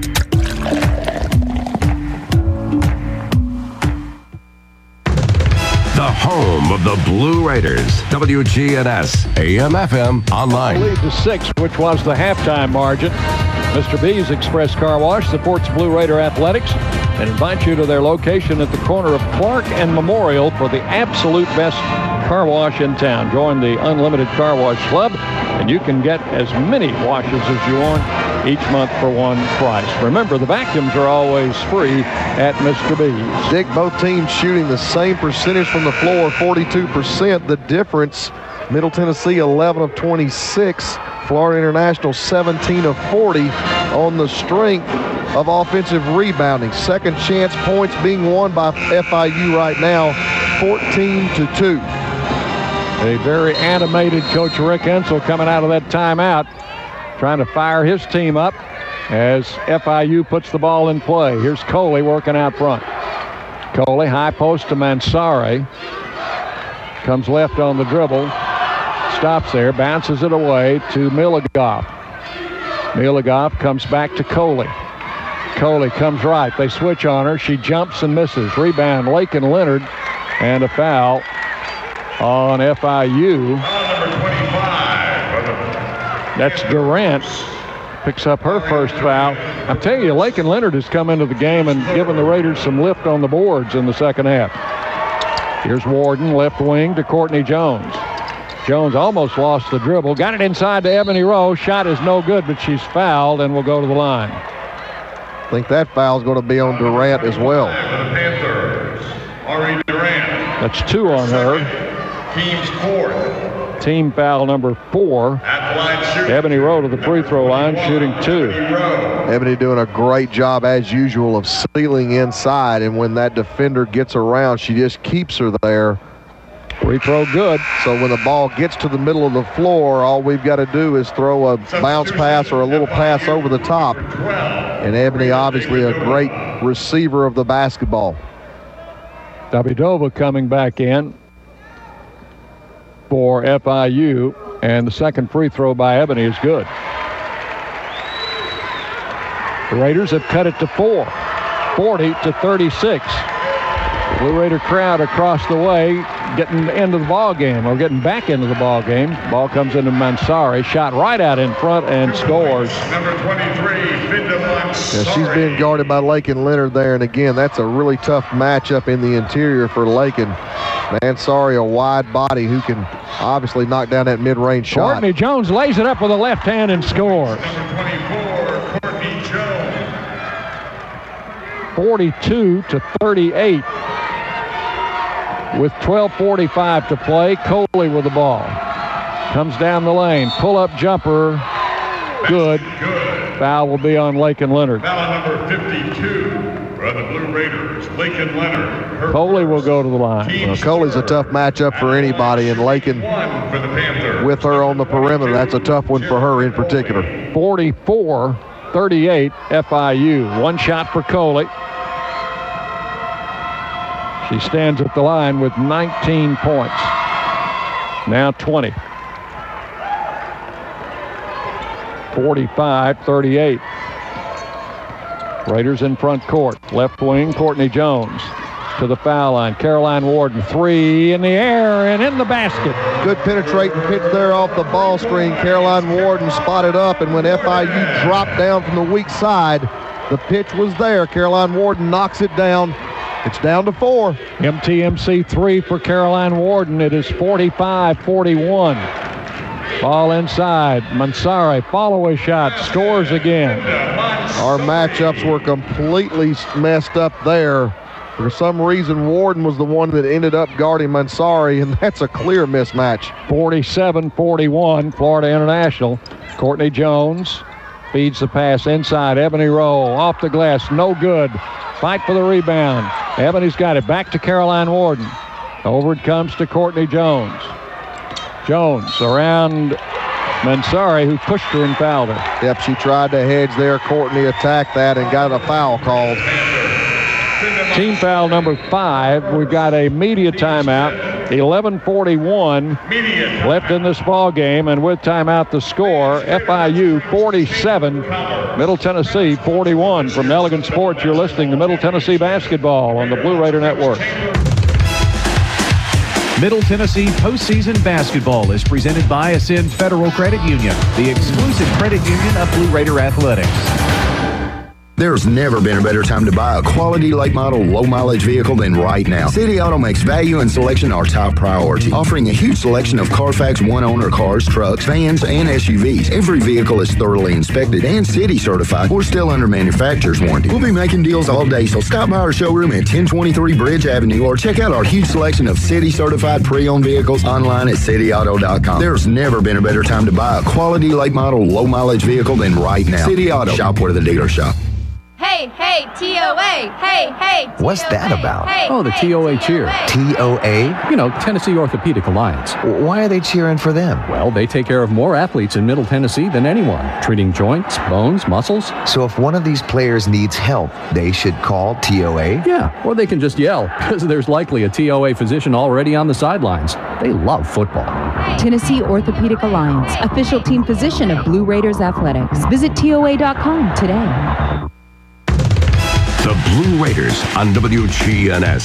Speaker 7: The home of the Blue Raiders. WGNS, AM/FM, online.
Speaker 1: Lead to 6, which was the halftime margin. Mr. B's Express Car Wash supports Blue Raider Athletics and invites you to their location at the corner of Clark and Memorial for the absolute best car wash in town. Join the Unlimited Car Wash Club, and you can get as many washes as you want each month for one price. Remember, the vacuums are always free at Mr. B's.
Speaker 2: Dick, both teams shooting the same percentage from the floor, 42%. The difference, Middle Tennessee 11 of 26. Florida International 17 of 40 on the strength of offensive rebounding. Second chance points being won by FIU right now, 14-2.
Speaker 1: A very animated Coach Rick Ensel coming out of that timeout, trying to fire his team up as FIU puts the ball in play. Here's Coley working out front. Coley, high post to Mansari. Comes left on the dribble. Stops there, bounces it away to Milagoff. Milagoff comes back to Coley. Coley comes right. They switch on her. She jumps and misses. Rebound, Lakin Leonard, and a foul on FIU. That's Durant. Picks up her first foul. I'm telling you, Lakin Leonard has come into the game and given the Raiders some lift on the boards in the second half. Here's Warden, left wing to Courtney Jones. Jones almost lost the dribble. Got it inside to Ebony Rowe. Shot is no good, but she's fouled and will go to the line.
Speaker 2: I think that foul is going to be on Durant as well.
Speaker 1: That's 2 on her.
Speaker 5: Team's fourth.
Speaker 1: Team foul number 4. Ebony Rowe to the free throw line, shooting 2.
Speaker 2: Ebony doing a great job, as usual, of sealing inside, and when that defender gets around, she just keeps her there.
Speaker 1: Free throw good.
Speaker 2: So when the ball gets to the middle of the floor, all we've got to do is throw a bounce pass or a little pass over the top. And Ebony, obviously a great receiver of the basketball.
Speaker 1: Davidova coming back in for FIU, and the second free throw by Ebony is good. The Raiders have cut it to 4, 40-36. Blue Raider crowd across the way getting into the ball game, or getting back into the ball game. Ball comes into Mansari, shot right out in front and scores.
Speaker 5: Number 23, Finda Mansari.
Speaker 2: Yeah, she's being guarded by Lakin Leonard there, and again, that's a really tough matchup in the interior for Lakin. Mansari, a wide body who can obviously knock down that mid-range shot.
Speaker 1: Courtney Jones lays it up with a left hand and scores.
Speaker 5: Number 24, Courtney Jones.
Speaker 1: 42-38. With 12:45 to play, Coley with the ball. Comes down the lane. Pull-up jumper. Good. Foul will be on Lakin Leonard.
Speaker 5: Foul number 52 for the Blue Raiders, Lakin Leonard.
Speaker 1: Coley will go to the line.
Speaker 2: Well, Coley's a tough matchup for anybody, and Lakin with her on the perimeter, that's a tough one for her in particular.
Speaker 1: 44-38 FIU. One shot for Coley. She stands at the line with 19 points. Now 20. 45-38. Raiders in front court. Left wing, Courtney Jones to the foul line. Caroline Warden, 3 in the air and in the basket.
Speaker 2: Good penetrating pitch there off the ball screen. Caroline Warden spotted up, and when FIU dropped down from the weak side, the pitch was there. Caroline Warden knocks it down. It's down to 4.
Speaker 1: MTMC 3 for Caroline Warden. It is 45-41. Ball inside. Mansari, follow-away shot, scores again.
Speaker 2: Our matchups were completely messed up there. For some reason, Warden was the one that ended up guarding Mansari, and that's a clear mismatch.
Speaker 1: 47-41, Florida International. Courtney Jones feeds the pass inside. Ebony Rowe off the glass, no good. Fight for the rebound. Ebony's got it. Back to Caroline Warden. Over it comes to Courtney Jones. Jones around Mansari, who pushed her and fouled her.
Speaker 2: Yep, she tried to hedge there. Courtney attacked that and got a foul called.
Speaker 1: Team foul number 5. We've got a media timeout. 11:41 left in this ball game, and with timeout the score, FIU 47, Middle Tennessee 41. From Nelligan Sports, you're listening to Middle Tennessee Basketball on the Blue Raider Network.
Speaker 3: Middle Tennessee postseason basketball is presented by Ascend Federal Credit Union, the exclusive credit union of Blue Raider Athletics.
Speaker 13: There's never been a better time to buy a quality late model, low mileage vehicle than right now. City Auto makes value and selection our top priority, offering a huge selection of Carfax one-owner cars, trucks, vans, and SUVs. Every vehicle is thoroughly inspected and City certified or still under manufacturer's warranty. We'll be making deals all day, so stop by our showroom at 1023 Bridge Avenue or check out our huge selection of City certified pre-owned vehicles online at cityauto.com. There's never been a better time to buy a quality late model, low mileage vehicle than right now. City Auto. Shop where the dealer shop.
Speaker 22: Hey, hey, TOA. Hey, hey, TOA.
Speaker 23: What's that about?
Speaker 22: Hey,
Speaker 9: Oh, the
Speaker 22: hey,
Speaker 9: TOA cheer.
Speaker 23: TOA?
Speaker 9: You know, Tennessee Orthopedic Alliance.
Speaker 23: Why are they cheering for them?
Speaker 9: Well, they take care of more athletes in Middle Tennessee than anyone, treating joints, bones, muscles.
Speaker 23: So if one of these players needs help, they should call TOA?
Speaker 9: Yeah, or they can just yell, because there's likely a TOA physician already on the sidelines. They love football.
Speaker 24: Tennessee Orthopedic Alliance, official team physician of Blue Raiders Athletics. Visit TOA.com today.
Speaker 7: The Blue Raiders on WGNS.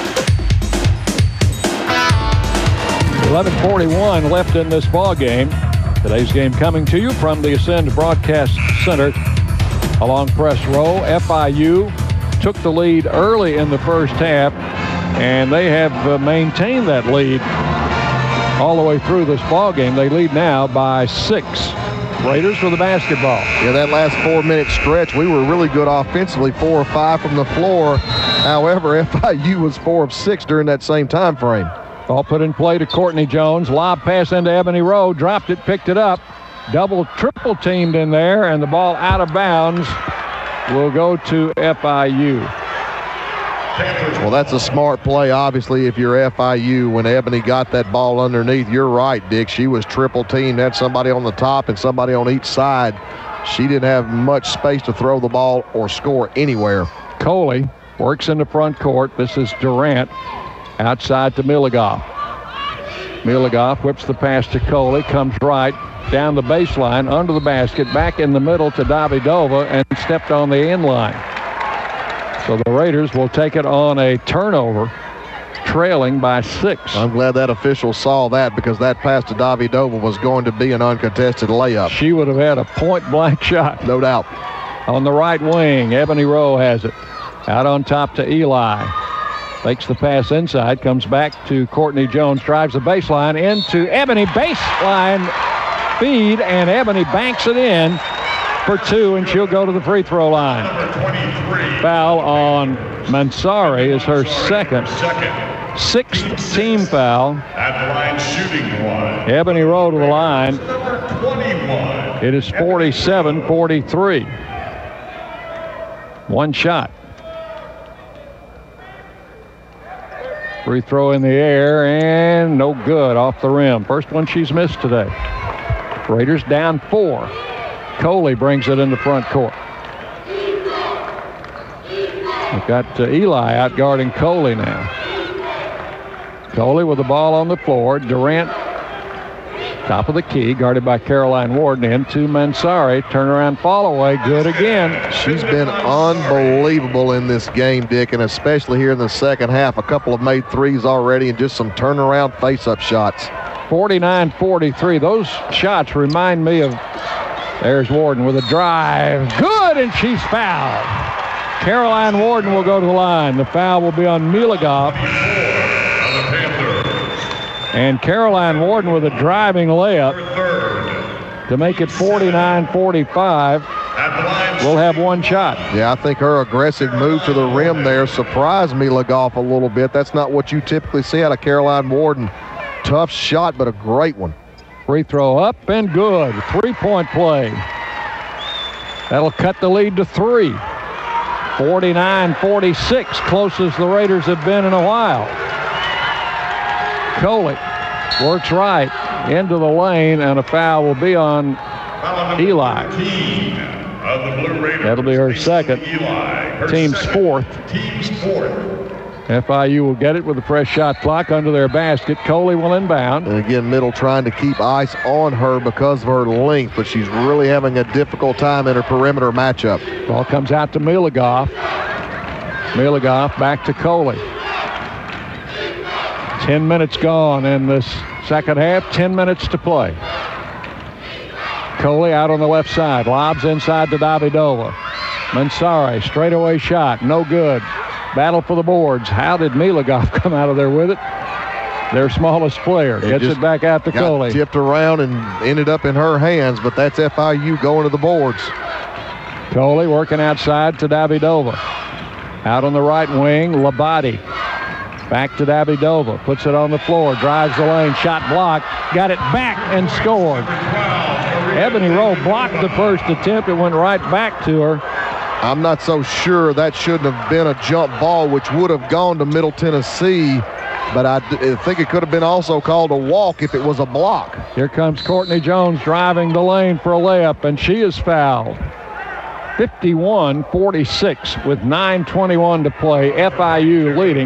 Speaker 1: 11:41 left in this ball game. Today's game coming to you from the Ascend Broadcast Center along Press Row. FIU took the lead early in the first half, and they have maintained that lead all the way through this ball game. They lead now by 6. Raiders with the basketball.
Speaker 2: Yeah, that last 4-minute stretch, we were really good offensively, 4 of 5 from the floor. However, FIU was 4 of 6 during that same time frame.
Speaker 1: Ball put in play to Courtney Jones. Lob pass into Ebony Rowe. Dropped it, picked it up. Double, triple teamed in there, and the ball out of bounds will go to FIU.
Speaker 2: Well, that's a smart play, obviously, if you're FIU. When Ebony got that ball underneath, you're right, Dick. She was triple teamed, had somebody on the top and somebody on each side. She didn't have much space to throw the ball or score anywhere.
Speaker 1: Coley works in the front court. This is Durant outside to Miligoff. Miligoff whips the pass to Coley, comes right down the baseline, under the basket, back in the middle to Davidova, and stepped on the end line. So the Raiders will take it on a turnover, trailing by 6.
Speaker 2: I'm glad that official saw that, because that pass to Davidova was going to be an uncontested layup.
Speaker 1: She would have had a point-blank shot.
Speaker 2: No doubt.
Speaker 1: On the right wing, Ebony Rowe has it. Out on top to Eli. Makes the pass inside, comes back to Courtney Jones, drives the baseline into Ebony. Baseline feed, and Ebony banks it in for 2, and she'll go to the free throw line. Foul on Mansari is her second. 6th team foul.
Speaker 5: At the line shooting one.
Speaker 1: Ebony Rowe to the line. It is 47-43. One shot. Free throw in the air, and no good, off the rim. First one she's missed today. Raiders down 4. Coley brings it in the front court. We've got Eli out guarding Coley now. Coley with the ball on the floor. Durant Top of the key, guarded by Caroline Warden. Into Mansari. Turnaround fall away. Good again.
Speaker 2: She's been unbelievable in this game, Dick, and especially here in the second half. A couple of made threes already and just some turnaround face-up shots.
Speaker 1: 49-43. Those shots remind me of, there's Warden with a drive. Good, and she's fouled. Caroline Warden will go to the line. The foul will be on Milagoff. And Caroline Warden with a driving layup to make it 49-45. We'll have one shot.
Speaker 2: Yeah, I think her aggressive move to the rim there surprised Milagoff a little bit. That's not what you typically see out of Caroline Warden. Tough shot, but a great one.
Speaker 1: Free throw up and good. 3-point play. That'll cut the lead to 3. 49-46, closest the Raiders have been in a while. Coley works right into the lane, and a foul will be on Eli. That'll be her second. Team's fourth. FIU will get it with a fresh shot clock under their basket. Coley will inbound.
Speaker 2: And again, Middle trying to keep ice on her because of her length, but she's really having a difficult time in her perimeter matchup.
Speaker 1: Ball comes out to Milagoff. Milagoff back to Coley. 10 minutes gone in this second half, 10 minutes to play. Coley out on the left side, lobs inside to Davidova. Mansari, straightaway shot, no good. Battle for the boards. How did Milagoff come out of there with it? Their smallest player. Gets it back out to Coley.
Speaker 2: Tipped around and ended up in her hands, but that's FIU going to the boards.
Speaker 1: Coley working outside to Davidova. Out on the right wing, Labate. Back to Davidova. Puts it on the floor. Drives the lane. Shot blocked. Got it back and scored. Ebony Rowe blocked the first attempt. It went right back to her.
Speaker 2: I'm not so sure that shouldn't have been a jump ball, which would have gone to Middle Tennessee, but I think it could have been also called a walk if it was a block.
Speaker 1: Here comes Courtney Jones driving the lane for a layup, and she is fouled. 51-46 with 9:21 to play. FIU leading.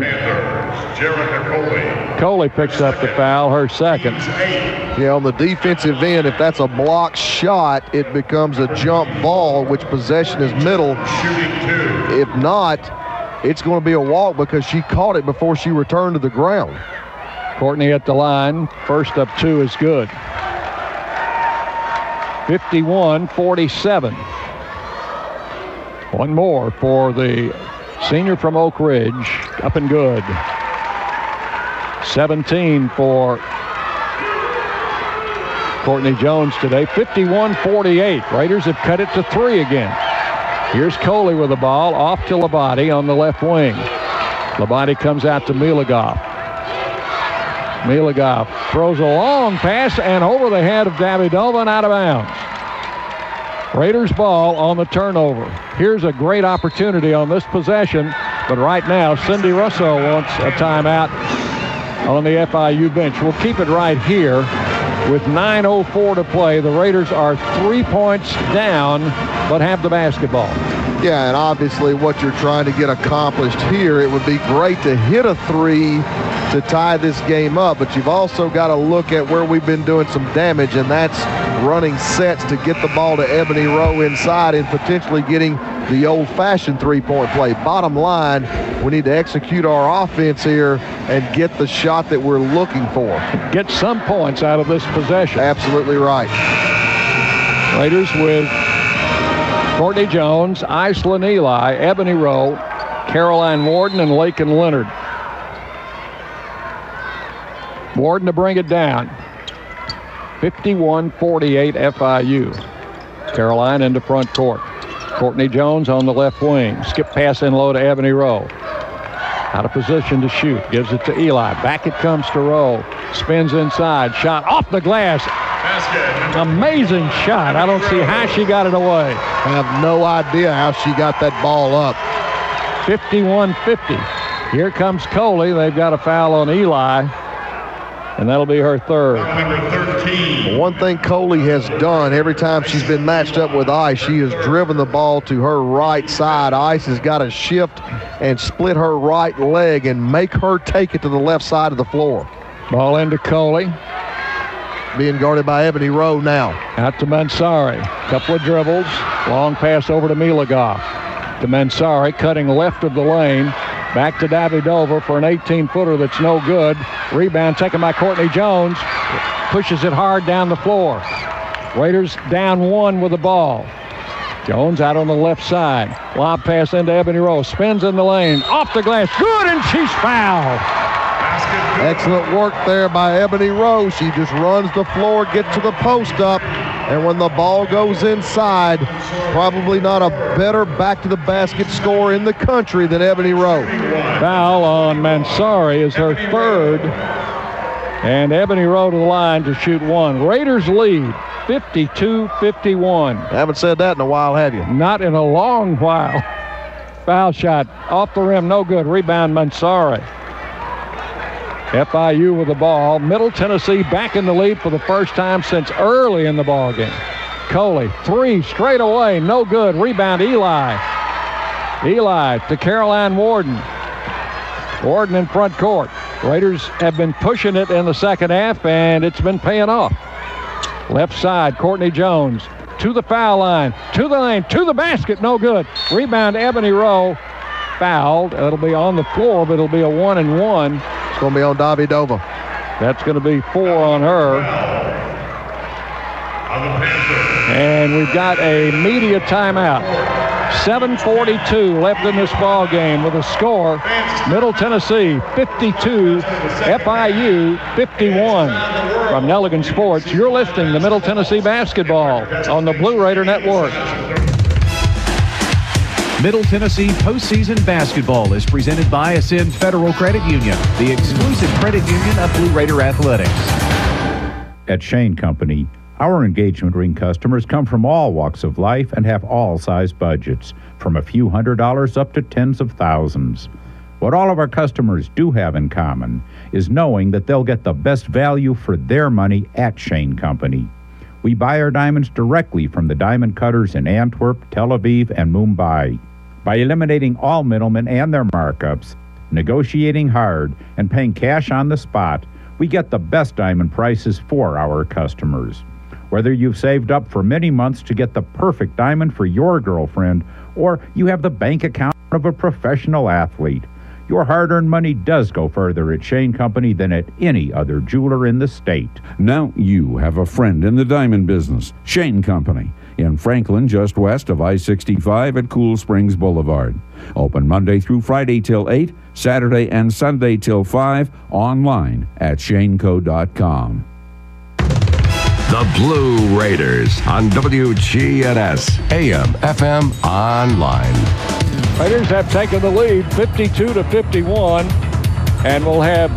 Speaker 1: Coley picks up the foul, her second.
Speaker 2: Yeah, on the defensive end, if that's a block shot, it becomes a jump ball, which possession is Middle. If not, it's going to be a walk because she caught it before she returned to the ground.
Speaker 1: Courtney at the line. First up two is good. 51-47. One more for the senior from Oak Ridge. Up and good. 17 for Courtney Jones today. 51-48. Raiders have cut it to 3 again. Here's Coley with the ball. Off to Labate on the left wing. Labate comes out to Milagoff. Milagoff throws a long pass and over the head of Davidova and out of bounds. Raiders ball on the turnover. Here's a great opportunity on this possession, but right now Cindy Russo wants a timeout on the FIU bench. We'll keep it right here with 9:04 to play. The Raiders are 3 points down, but have the basketball.
Speaker 2: Yeah, and obviously what you're trying to get accomplished here, it would be great to hit a three to tie this game up, but you've also got to look at where we've been doing some damage, and that's running sets to get the ball to Ebony Rowe inside and potentially getting the old-fashioned three-point play. Bottom line, we need to execute our offense here and get the shot that we're looking for.
Speaker 1: Get some points out of this possession.
Speaker 2: Absolutely right.
Speaker 1: Raiders with Courtney Jones, Iceland Eli, Ebony Rowe, Caroline Warden, and Lakin Leonard. Warden to bring it down. 51-48 FIU. Caroline into front court. Courtney Jones on the left wing. Skip pass in low to Ebony Rowe. Out of position to shoot. Gives it to Eli. Back it comes to Rowe. Spins inside. Shot off the glass. Amazing shot. I don't see how she got it away.
Speaker 2: I have no idea how she got that ball up.
Speaker 1: 51-50. Here comes Coley. They've got a foul on Eli, and that'll be her third.
Speaker 2: One thing Coley has done every time she's been matched up with Ice, she has driven the ball to her right side. Ice has got to shift and split her right leg and make her take it to the left side of the floor.
Speaker 1: Ball into Coley.
Speaker 2: being guarded by Ebony Rowe now.
Speaker 1: Out to Mansari. Couple of dribbles. Long pass over to Milagoff. To Mansari, cutting left of the lane. Back to Davidova for an 18-footer that's no good. Rebound taken by Courtney Jones. Pushes it hard down the floor. Raiders down 1 with the ball. Jones out on the left side. Lob pass into Ebony Rowe. Spins in the lane. Off the glass. Good, and she's fouled.
Speaker 2: Excellent work there by Ebony Rowe. She just runs the floor, gets to the post up, and when the ball goes inside, probably not a better back-to-the-basket scorer in the country than Ebony Rowe.
Speaker 1: Foul on Mansari is her third, and Ebony Rowe to the line to shoot 1. Raiders lead 52-51.
Speaker 2: Haven't said that in a while, have you?
Speaker 1: Not in a long while. Foul shot off the rim, no good. Rebound Mansari. FIU with the ball. Middle Tennessee back in the lead for the first time since early in the ball game. Coley, 3 straight away, no good. Rebound Eli. Eli to Caroline Warden. Warden in front court. Raiders have been pushing it in the second half, and it's been paying off. Left side, Courtney Jones to the foul line, to the lane, to the basket, no good. Rebound Ebony Rowe. Fouled. It'll be on the floor, but it'll be a 1-and-1.
Speaker 2: It's going to be on Davidova.
Speaker 1: That's going to be 4 on her. And we've got a media timeout. 7:42 left in this ball game with a score. Middle Tennessee 52, FIU 51. From Nelligan Sports, you're listening to Middle Tennessee Basketball on the Blue Raider Network.
Speaker 3: Middle Tennessee postseason basketball is presented by Ascend Federal Credit Union, the exclusive credit union of Blue Raider Athletics.
Speaker 14: At Shane Company, our engagement ring customers come from all walks of life and have all size budgets, from a few $100s up to tens of thousands. What all of our customers do have in common is knowing that they'll get the best value for their money at Shane Company. We buy our diamonds directly from the diamond cutters in Antwerp, Tel Aviv, and Mumbai. By eliminating all middlemen and their markups, negotiating hard, and paying cash on the spot, we get the best diamond prices for our customers. Whether you've saved up for many months to get the perfect diamond for your girlfriend, or you have the bank account of a professional athlete, your hard-earned money does go further at Shane Company than at any other jeweler in the state.
Speaker 15: Now you have a friend in the diamond business, Shane Company, in Franklin, just west of I-65 at Cool Springs Boulevard. Open Monday through Friday till 8, Saturday and Sunday till 5, online at shaneco.com.
Speaker 7: The Blue Raiders on WGNS, AM, FM, online.
Speaker 1: Raiders have taken the lead 52-51, and we'll have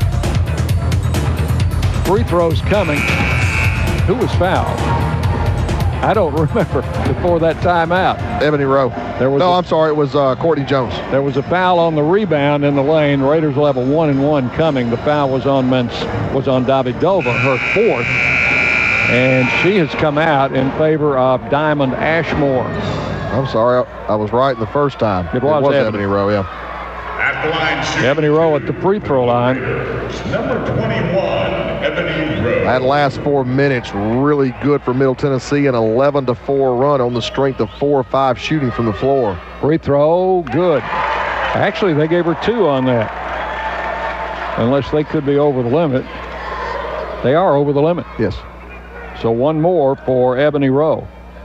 Speaker 1: free throws coming. Who was fouled? I don't remember before that timeout.
Speaker 2: Ebony Rowe. I'm sorry, it was Courtney Jones.
Speaker 1: There was a foul on the rebound in the lane. Raiders will have a 1-and-1 coming. The foul was on Davidova, her 4th, and she has come out in favor of Diamond Ashmore.
Speaker 2: I'm sorry, I was right the first time.
Speaker 1: It was
Speaker 2: Ebony Rowe, yeah.
Speaker 5: At the line,
Speaker 1: Ebony Rowe at the free throw line.
Speaker 5: Number 21, Ebony Rowe.
Speaker 2: That last 4 minutes really good for Middle Tennessee, an 11-4 run on the strength of 4 or 5 shooting from the floor.
Speaker 1: Free throw, good. Actually, they gave her 2 on that. Unless they could be over the limit. They are over the limit.
Speaker 2: Yes.
Speaker 1: So 1 more for Ebony Rowe.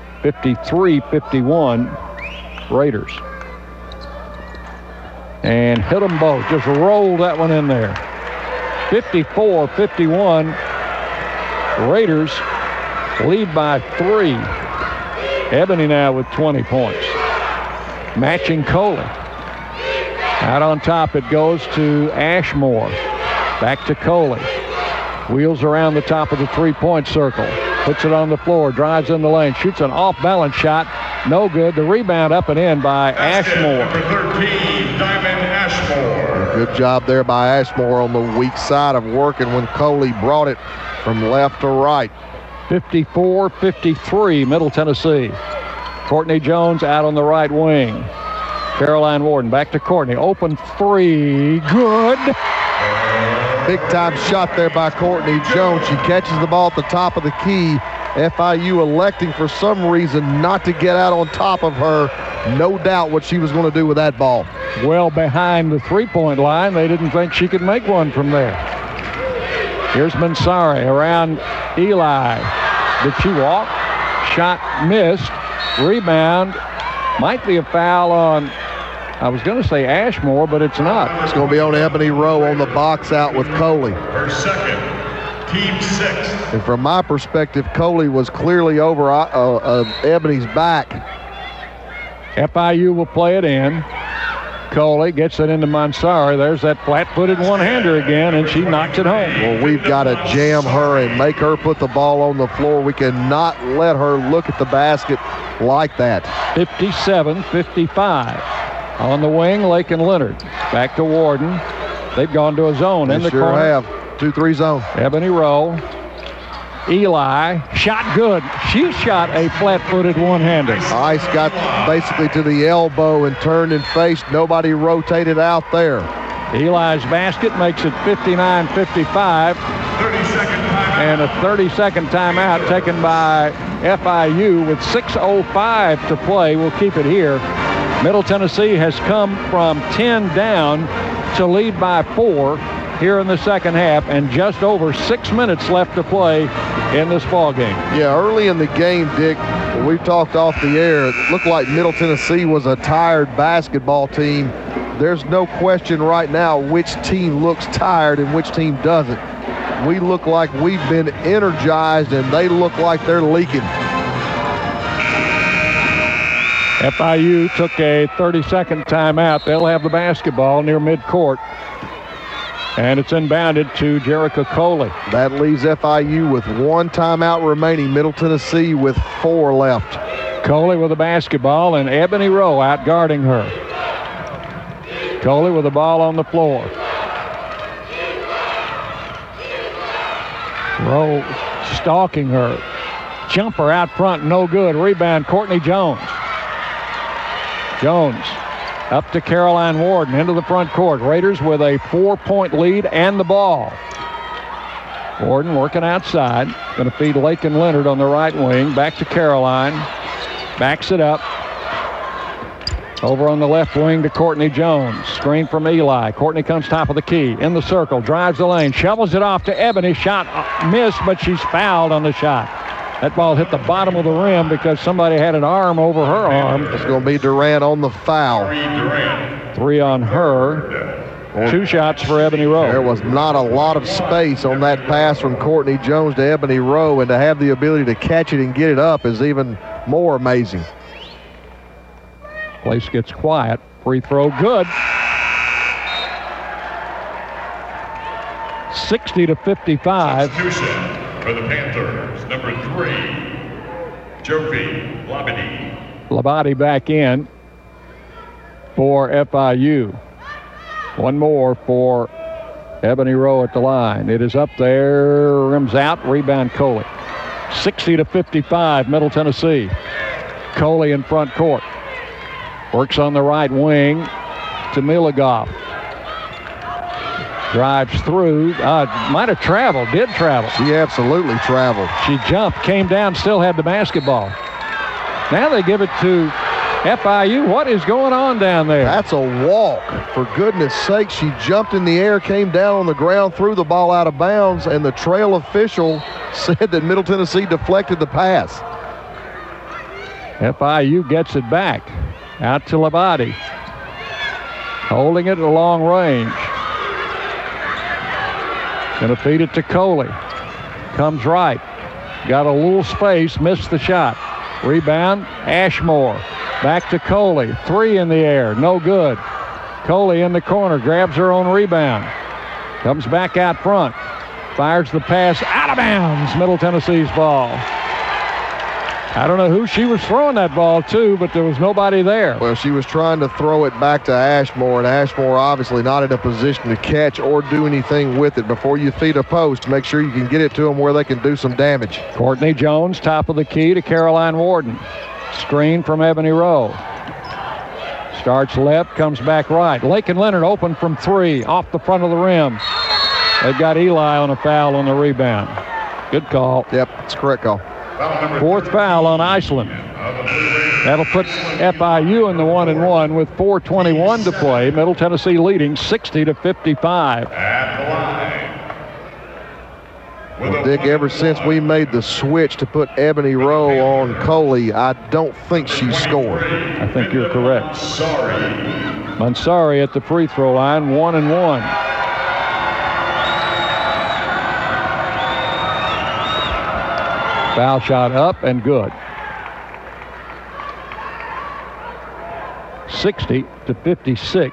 Speaker 1: 53-51 Raiders. And hit them both. Just rolled that one in there. 54-51. Raiders lead by 3. Ebony now with 20 points. Matching Coley. Out on top it goes to Ashmore. Back to Coley. Wheels around the top of the three-point circle. Puts it on the floor, drives in the lane, shoots an off-balance shot. No good. The rebound up and in by Ashmore.
Speaker 5: Number 13, Diamond Ashmore.
Speaker 2: Good job there by Ashmore on the weak side of working when Coley brought it from left to right.
Speaker 1: 54-53, Middle Tennessee. Courtney Jones out on the right wing. Caroline Warden back to Courtney. Open 3. Good.
Speaker 2: big-time shot there by Courtney Jones. She catches the ball at the top of the key. FIU electing for some reason not to get out on top of her. No doubt what she was going to do with that ball.
Speaker 1: Well behind the three-point line. They didn't think she could make one from there. Here's Mansari around Eli. Did she walk? Shot missed. Rebound. Might be a foul on, I was going to say Ashmore, but it's not.
Speaker 2: It's going to be on Ebony Rowe on the box out with Coley.
Speaker 5: Her second, team sixth.
Speaker 2: And from my perspective, Coley was clearly over Ebony's back.
Speaker 1: FIU will play it in. Coley gets it into Mansari. There's that flat-footed one-hander again, and she knocks it home.
Speaker 2: Well, we've got to jam her and make her put the ball on the floor. We cannot let her look at the basket like that.
Speaker 1: 57-55. On the wing, Lake and Leonard. Back to Warden. They've gone to a zone in the
Speaker 2: sure
Speaker 1: corner.
Speaker 2: Have. 2-3 zone.
Speaker 1: Ebony Rowe. Eli. Shot good. She shot a flat-footed one-hander.
Speaker 2: Ice got basically to the elbow and turned and faced. Nobody rotated out there.
Speaker 1: Eli's basket makes it 59-55.
Speaker 5: 30-second timeout.
Speaker 1: And a 30-second timeout taken by FIU with 6:05 to play. We'll keep it here. Middle Tennessee has come from 10 down to lead by 4 here in the second half, and just over 6 minutes left to play in this ball game.
Speaker 2: Yeah, early in the game, Dick, we talked off the air, it looked like Middle Tennessee was a tired basketball team. There's no question right now which team looks tired and which team doesn't. We look like we've been energized, and they look like they're leaking.
Speaker 1: FIU took a 30-second timeout. They'll have the basketball near midcourt. And it's inbounded to Jerica Coley.
Speaker 2: That leaves FIU with 1 timeout remaining. Middle Tennessee with 4 left.
Speaker 1: Coley with the basketball, and Ebony Rowe out guarding her. Coley with the ball on the floor. Rowe stalking her. Jumper out front, no good. Rebound, Courtney Jones. Jones up to Caroline Warden into the front court. Raiders with a 4-point lead and the ball. Warden working outside. Going to feed Lake and Leonard on the right wing. Back to Caroline. Backs it up. Over on the left wing to Courtney Jones. Screen from Eli. Courtney comes top of the key. In the circle. Drives the lane. Shovels it off to Ebony. Shot missed, but she's fouled on the shot. That ball hit the bottom of the rim because somebody had an arm over her arm.
Speaker 2: It's going to be Durant on the foul.
Speaker 1: 3 on her. 2 shots for Ebony Rowe.
Speaker 2: There was not a lot of space on that pass from Courtney Jones to Ebony Rowe, and to have the ability to catch it and get it up is even more amazing.
Speaker 1: Place gets quiet. Free throw good. 60-55.
Speaker 5: Substitution for the Panthers, number 3, Jovi Labadie.
Speaker 1: Labadie back in for FIU. 1 more for Ebony Rowe at the line. It is up there, rims out, rebound Coley. 60-55, Middle Tennessee. Coley in front court. Works on the right wing to Milagoff. Drives through. Might have traveled. Did travel.
Speaker 2: She absolutely traveled.
Speaker 1: She jumped, came down, still had the basketball. Now they give it to FIU. What is going on down there?
Speaker 2: That's a walk. For goodness sake, she jumped in the air, came down on the ground, threw the ball out of bounds, and the trail official said that Middle Tennessee deflected the pass.
Speaker 1: FIU gets it back. Out to Labadie. Holding it at a long range. Going to feed it to Coley. Comes right. Got a little space. Missed the shot. Rebound. Ashmore. Back to Coley. 3 in the air. No good. Coley in the corner. Grabs her own rebound. Comes back out front. Fires the pass. Out of bounds. Middle Tennessee's ball. I don't know who she was throwing that ball to, but there was nobody there.
Speaker 2: Well, she was trying to throw it back to Ashmore, and Ashmore obviously not in a position to catch or do anything with it. Before you feed a post, make sure you can get it to them where they can do some damage.
Speaker 1: Courtney Jones, top of the key to Caroline Warden. Screen from Ebony Rowe. Starts left, comes back right. Lake and Leonard open from 3, off the front of the rim. They've got Eli on a foul on the rebound. Good call.
Speaker 2: Yep, it's a correct call.
Speaker 1: Fourth foul on Iceland. That'll put FIU in the 1-1 with 4:21 to play. Middle Tennessee leading 60-55.
Speaker 2: Well, Dick, ever since we made the switch to put Ebony Rowe on Coley, I don't think she's scored.
Speaker 1: I think you're correct. Mansari at the free throw line, 1-1. Foul shot up and good. 60-56.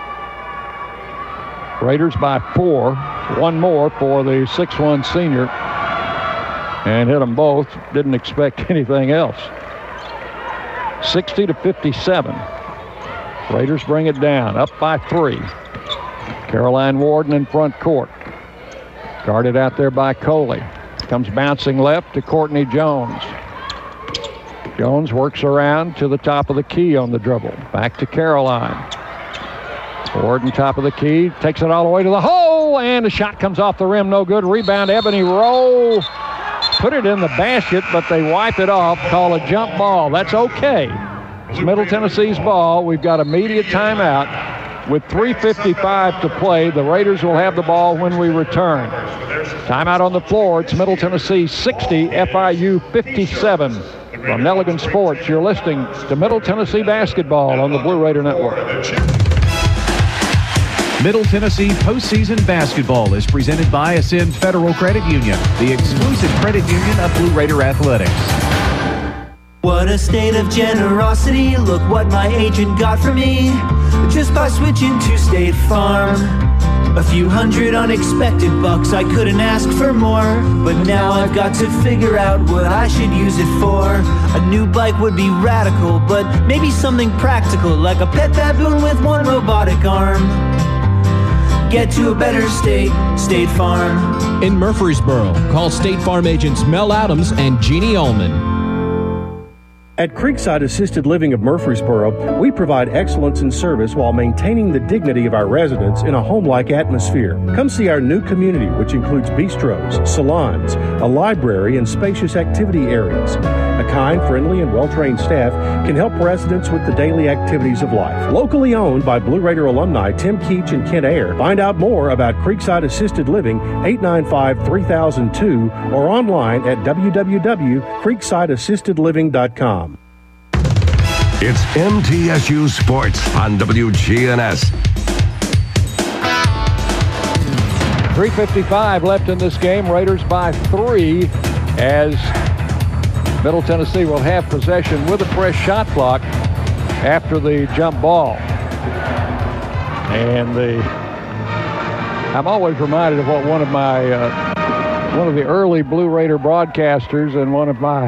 Speaker 1: Raiders by 4. One more for the 6'1 senior. And hit them both. Didn't expect anything else. 60-57. Raiders bring it down. Up by 3. Caroline Warden in front court. Guarded out there by Coley. Comes bouncing left to Courtney Jones. Jones works around to the top of the key on the dribble. Back to Caroline. Warden top of the key. Takes it all the way to the hole. And the shot comes off the rim. No good. Rebound. Ebony Rowe. Put it in the basket, but they wipe it off. Call a jump ball. That's okay. It's Middle Tennessee's ball. We've got immediate timeout. With 3:55 to play, the Raiders will have the ball when we return. Timeout on the floor. It's Middle Tennessee 60, FIU 57. From Nelligan Sports, you're listening to Middle Tennessee basketball on the Blue Raider Network.
Speaker 3: Middle Tennessee postseason basketball is presented by Ascend Federal Credit Union, the exclusive credit union of Blue Raider Athletics.
Speaker 16: What a state of generosity, look what my agent got for me, just by switching to State Farm. A few hundred unexpected bucks, I couldn't ask for more, but now I've got to figure out what I should use it for. A new bike would be radical, but maybe something practical, like a pet baboon with one robotic arm. Get to a better state, State Farm.
Speaker 17: In Murfreesboro, call State Farm agents Mel Adams and Jeannie Ullman.
Speaker 6: At Creekside Assisted Living of Murfreesboro, we provide excellence in service while maintaining the dignity of our residents in a home-like atmosphere. Come see our new community, which includes bistros, salons, a library, and spacious activity areas. A kind, friendly, and well-trained staff can help residents with the daily activities of life. Locally owned by Blue Raider alumni Tim Keach and Kent Ayer. Find out more about Creekside Assisted Living, 895-3002, or online at www.creeksideassistedliving.com.
Speaker 7: It's MTSU Sports on WGNS.
Speaker 1: 3:55 left in this game. Raiders by 3 as Middle Tennessee will have possession with a fresh shot clock after the jump ball. And I'm always reminded of what one of the early Blue Raider broadcasters and one of my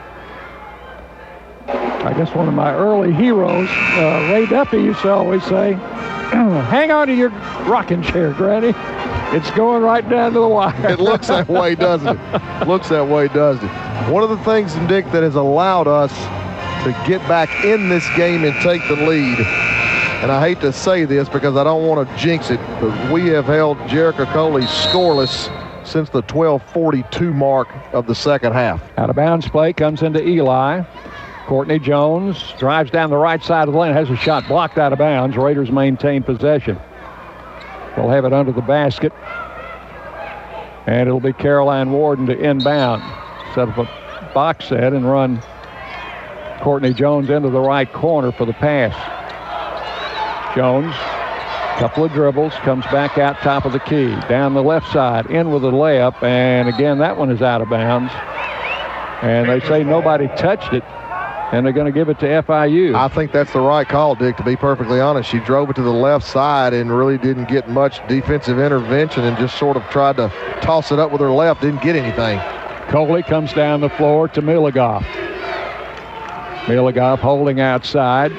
Speaker 1: early heroes, Ray Duffy, used to always say, hang on to your rocking chair, Granny. It's going right down to the wire.
Speaker 2: It looks that way, doesn't it? Looks that way, doesn't it? One of the things, Dick, that has allowed us to get back in this game and take the lead, and I hate to say this because I don't want to jinx it, but we have held Jerica Coley scoreless since the 12:42 mark of the second half.
Speaker 1: Out of bounds play comes into Eli. Courtney Jones drives down the right side of the lane, has a shot blocked out of bounds. Raiders maintain possession. They'll have it under the basket. And it'll be Caroline Warden to inbound. Set up a box set and run Courtney Jones into the right corner for the pass. Jones, couple of dribbles, comes back out top of the key. Down the left side, in with a layup, and again, that one is out of bounds. And they say nobody touched it, and they're going to give it to FIU.
Speaker 2: I think that's the right call, Dick, to be perfectly honest. She drove it to the left side and really didn't get much defensive intervention and just sort of tried to toss it up with her left, didn't get anything.
Speaker 1: Coley comes down the floor to Milagoff. Milagoff holding outside.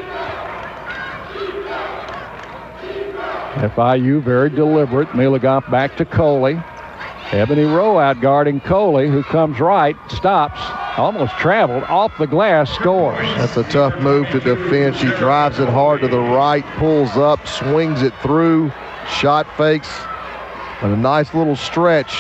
Speaker 1: FIU very deliberate. Milagoff back to Coley. Ebony Rowe out guarding Coley, who comes right, stops, almost traveled, off the glass, scores.
Speaker 2: That's a tough move to defend. She drives it hard to the right, pulls up, swings it through, shot fakes, And a nice little stretch.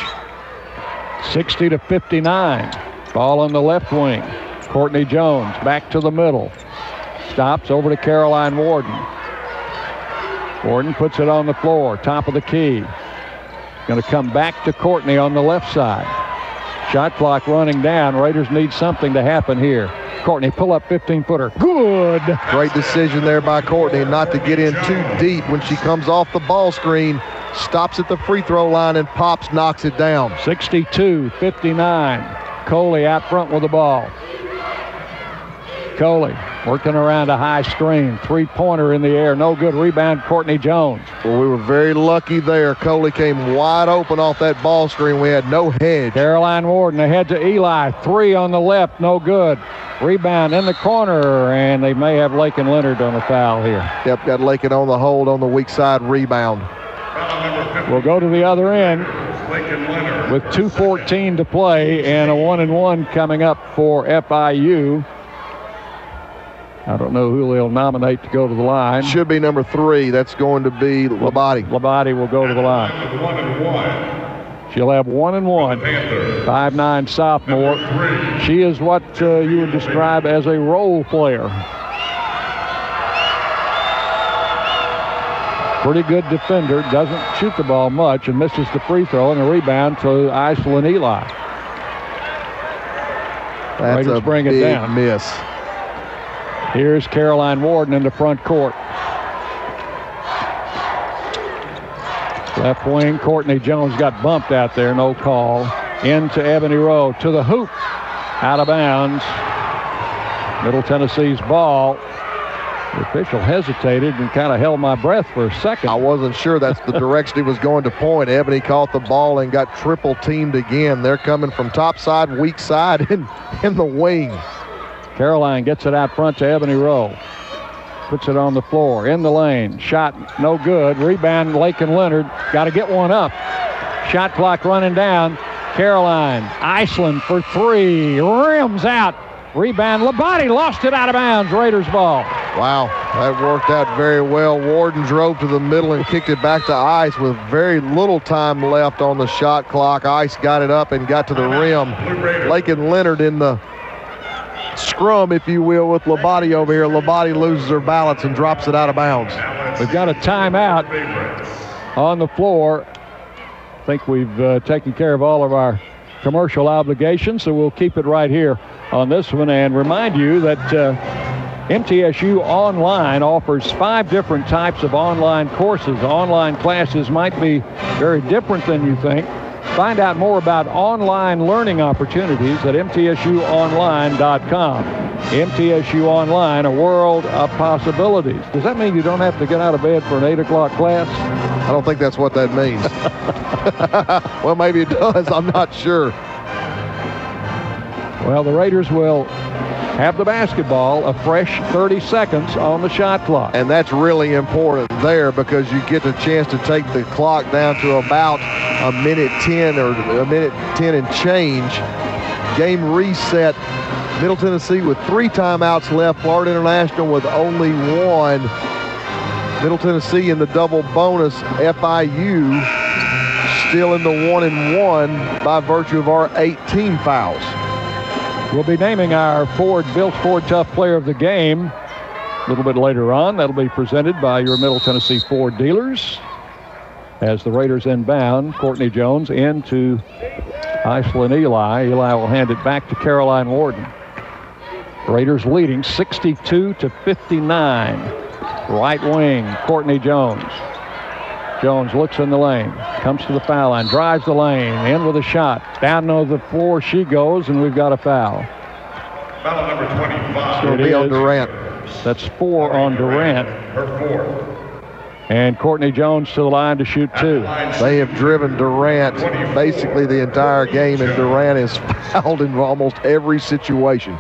Speaker 1: 60-59. Ball on the left wing. Courtney Jones back to the middle. Stops over to Caroline Warden. Warden puts it on the floor, top of the key. Going to come back to Courtney on the left side. Shot clock running down. Raiders need something to happen here. Courtney, pull up 15-footer. Good.
Speaker 2: Great decision there by Courtney not to get in too deep when she comes off the ball screen. Stops at the free throw line and pops, knocks it down.
Speaker 1: 62-59. Coley out front with the ball. Coley working around a high screen. Three-pointer in the air. No good. Rebound, Courtney Jones.
Speaker 2: Well, we were very lucky there. Coley came wide open off that ball screen. We had no hedge.
Speaker 1: Caroline Warden ahead to Eli. Three on the left. No good. Rebound in the corner, and they may have Lakin Leonard on a foul here.
Speaker 2: Yep, got Lakin on the hold on the weak side rebound.
Speaker 1: We'll go to the other end with 2:14 to play and a 1-and-1 coming up for FIU. I don't know who they'll nominate to go to the line.
Speaker 2: Should be number 3. That's going to be Labate.
Speaker 1: Labate will go to the line. She'll have 1-and-1. 5'9" sophomore. She is what you would describe as a role player. Pretty good defender. Doesn't shoot the ball much and misses the free throw and a rebound to Iceland Eli.
Speaker 2: That's a big miss.
Speaker 1: Here's Caroline Warden in the front court. Left wing, Courtney Jones got bumped out there, no call. Into Ebony Rowe, to the hoop, out of bounds. Middle Tennessee's ball. The official hesitated and kind of held my breath for a second.
Speaker 2: I wasn't sure that's the direction he was going to point. Ebony caught the ball and got triple teamed again. They're coming from top side, weak side, in the wing.
Speaker 1: Caroline gets it out front to Ebony Rowe. Puts it on the floor, in the lane. Shot no good. Rebound, Lakin Leonard. Got to get one up. Shot clock running down. Caroline, Iceland for three. Rims out. Rebound, Labate lost it out of bounds. Raiders ball.
Speaker 2: Wow, that worked out very well. Warden drove to the middle and kicked it back to Ice with very little time left on the shot clock. Ice got it up and got to the rim. Lakin Leonard in the scrum, if you will, with Labate over here. Labate loses her balance and drops it out of bounds.
Speaker 1: We've got a timeout on the floor. I think we've taken care of all of our commercial obligations, so we'll keep it right here on this one and remind you that MTSU Online offers 5 different types of online courses. Online classes might be very different than you think. Find out more about online learning opportunities at mtsuonline.com. MTSU Online, a world of possibilities. Does that mean you don't have to get out of bed for an 8 o'clock class?
Speaker 2: I don't think that's what that means. Well, maybe it does. I'm not sure.
Speaker 1: Well, the Raiders will have the basketball, a fresh 30 seconds on the shot clock.
Speaker 2: And that's really important there because you get the chance to take the clock down to about a minute 10 or a minute 10 and change. Game reset. Middle Tennessee with 3 timeouts left. Florida International with only 1. Middle Tennessee in the double bonus. FIU still in the 1-and-1 by virtue of our 18 fouls.
Speaker 1: We'll be naming our Built Ford Tough Player of the Game a little bit later on. That'll be presented by your Middle Tennessee Ford dealers. As the Raiders inbound, Courtney Jones into Iceland Eli. Eli will hand it back to Caroline Warden. Raiders leading 62-59. Right wing, Courtney Jones. Jones looks in the lane, comes to the foul line, drives the lane, in with a shot. Down to the floor she goes, and we've got a foul.
Speaker 5: Foul number 25.
Speaker 2: It'll be on Durant.
Speaker 1: That's 4 on Durant.
Speaker 5: Her 4th.
Speaker 1: And Courtney Jones to the line to shoot 2.
Speaker 2: They have driven Durant basically the entire game, and Durant is fouled in almost every situation.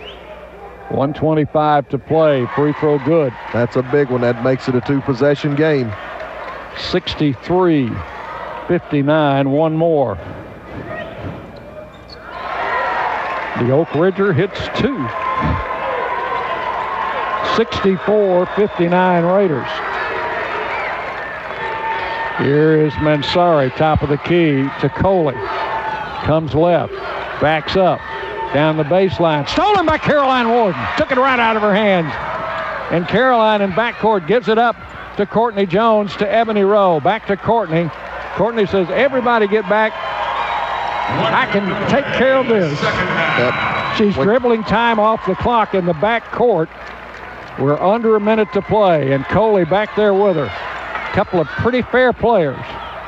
Speaker 1: 1:25 to play. Free throw good.
Speaker 2: That's a big one. That makes it a 2-possession game.
Speaker 1: 63-59. One more. The Oak Ridger hits 2. 64-59 Raiders. Here is Mansari, top of the key to Coley. Comes left, backs up, down the baseline. Stolen by Caroline Warden. Took it right out of her hands. And Caroline in backcourt gives it up to Courtney Jones, to Ebony Rowe. Back to Courtney. Courtney says, everybody get back. I can take care of this. She's dribbling time off the clock in the backcourt. We're under a minute to play, and Coley back there with her. Couple of pretty fair players.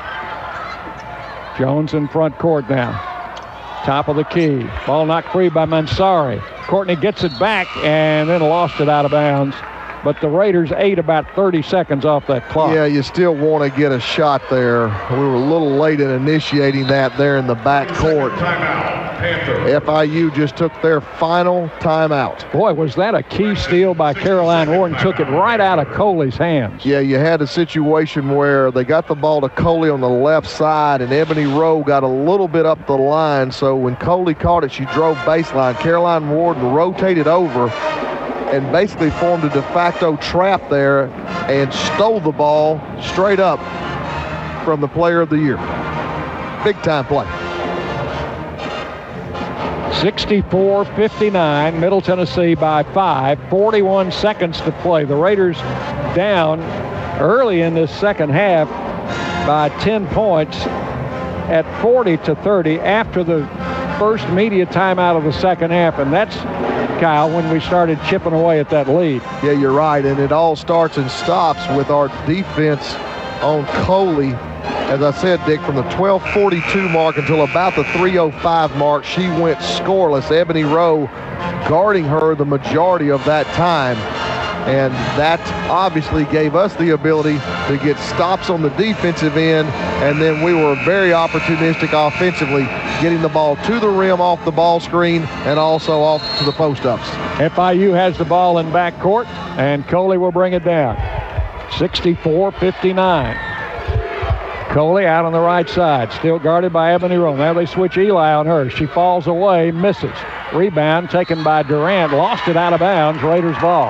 Speaker 1: Jones in front court now. Top of the key. Ball knocked free by Mansari. Courtney gets it back and then lost it out of bounds. But the Raiders ate about 30 seconds off that clock.
Speaker 2: Yeah, you still want to get a shot there. We were a little late in initiating that there in the backcourt. FIU just took their final timeout.
Speaker 1: Boy, was that a key steal by Caroline Warden. Took it right out of Coley's hands.
Speaker 2: Yeah, you had a situation where they got the ball to Coley on the left side, and Ebony Rowe got a little bit up the line. So when Coley caught it, she drove baseline. Caroline Warden rotated over and basically formed a de facto trap there and stole the ball straight up from the player of the year. Big time play.
Speaker 1: 64-59, Middle Tennessee by 5, 41 seconds to play. The Raiders down early in this second half by 10 points at 40-30 after the first media timeout of the second half, and that's, Kyle, when we started chipping away at that lead.
Speaker 2: Yeah, you're right, and it all starts and stops with our defense on Coley. As I said, Dick, from the 12:42 mark until about the 3:05 mark, she went scoreless. Ebony Rowe guarding her the majority of that time, and that obviously gave us the ability to get stops on the defensive end, and then we were very opportunistic offensively, getting the ball to the rim off the ball screen and also off to the post-ups.
Speaker 1: FIU has the ball in backcourt, and Coley will bring it down. 64-59. Coley out on the right side, still guarded by Ebony Rowe. Now they switch Eli on her. She falls away, misses. Rebound taken by Durant, lost it out of bounds. Raiders ball.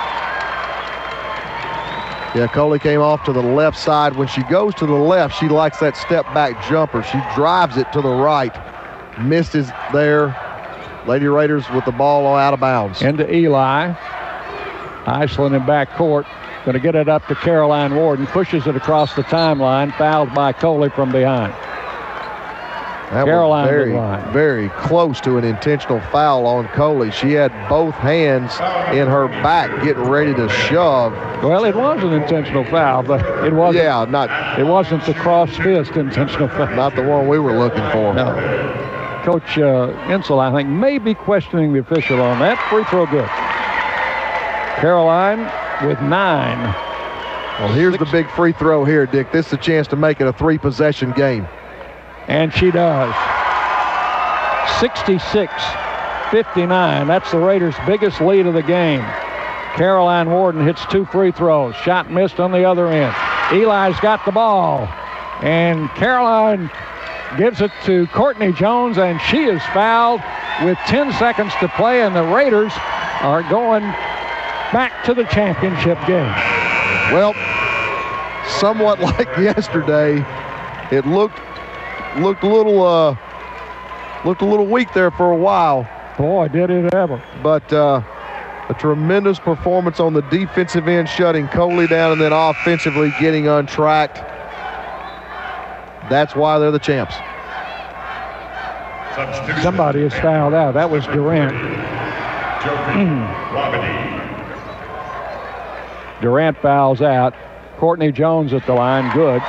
Speaker 2: Yeah, Coley came off to the left side. When she goes to the left, she likes that step-back jumper. She drives it to the right. Misses there. Lady Raiders with the ball out of bounds.
Speaker 1: Into Eli. Iceland in backcourt. Going to get it up to Caroline Warden. Pushes it across the timeline. Fouled by Coley from behind.
Speaker 2: That
Speaker 1: Caroline
Speaker 2: was very close to an intentional foul on Coley. She had both hands in her back getting ready to shove.
Speaker 1: Well, it was an intentional foul, but it wasn't.
Speaker 2: Yeah,
Speaker 1: it wasn't the cross fist intentional foul.
Speaker 2: Not the one we were looking for.
Speaker 1: No. Coach Insel, I think, may be questioning the official on that. Free throw good. Caroline with 9.
Speaker 2: Well, here's the big free throw here, Dick. This is a chance to make it a 3-possession game.
Speaker 1: And she does. 66-59. That's the Raiders' biggest lead of the game. Caroline Warden hits 2 free throws. Shot missed on the other end. Eli's got the ball. And Caroline gives it to Courtney Jones, and she is fouled with 10 seconds to play, and the Raiders are going back to the championship game.
Speaker 2: Well, somewhat like yesterday, it looked a little weak there for a while.
Speaker 1: Boy, did it ever.
Speaker 2: But a tremendous performance on the defensive end, shutting Coley down, and then offensively getting untracked. That's why they're the champs.
Speaker 1: Somebody is fouled out. That was Durant. Durant fouls out. Courtney Jones at the line, good.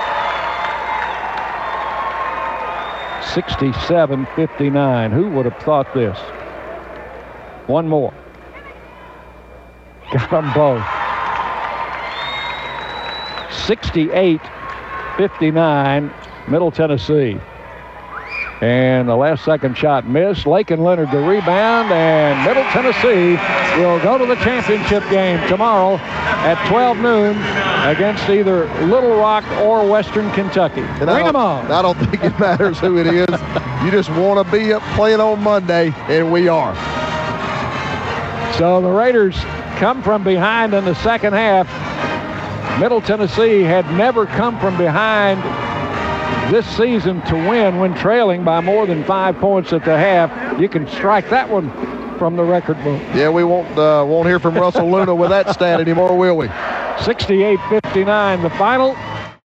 Speaker 1: 67-59. Who would have thought this? One more. Got them both. 68-59, Middle Tennessee. And the last second shot missed. Lakin Leonard the rebound, and Middle Tennessee will go to the championship game tomorrow at 12 noon against either Little Rock or Western Kentucky. Bring them on.
Speaker 2: I don't think it matters who it is. You just want to be up playing on Monday, and we are. So
Speaker 1: the Raiders come from behind in the second half. Middle Tennessee had never come from behind this season to win when trailing by more than 5 points at the half. You can strike that one from the record book.
Speaker 2: Yeah, we won't hear from Russell Luna with that stat anymore, will we?
Speaker 1: 68-59 the final.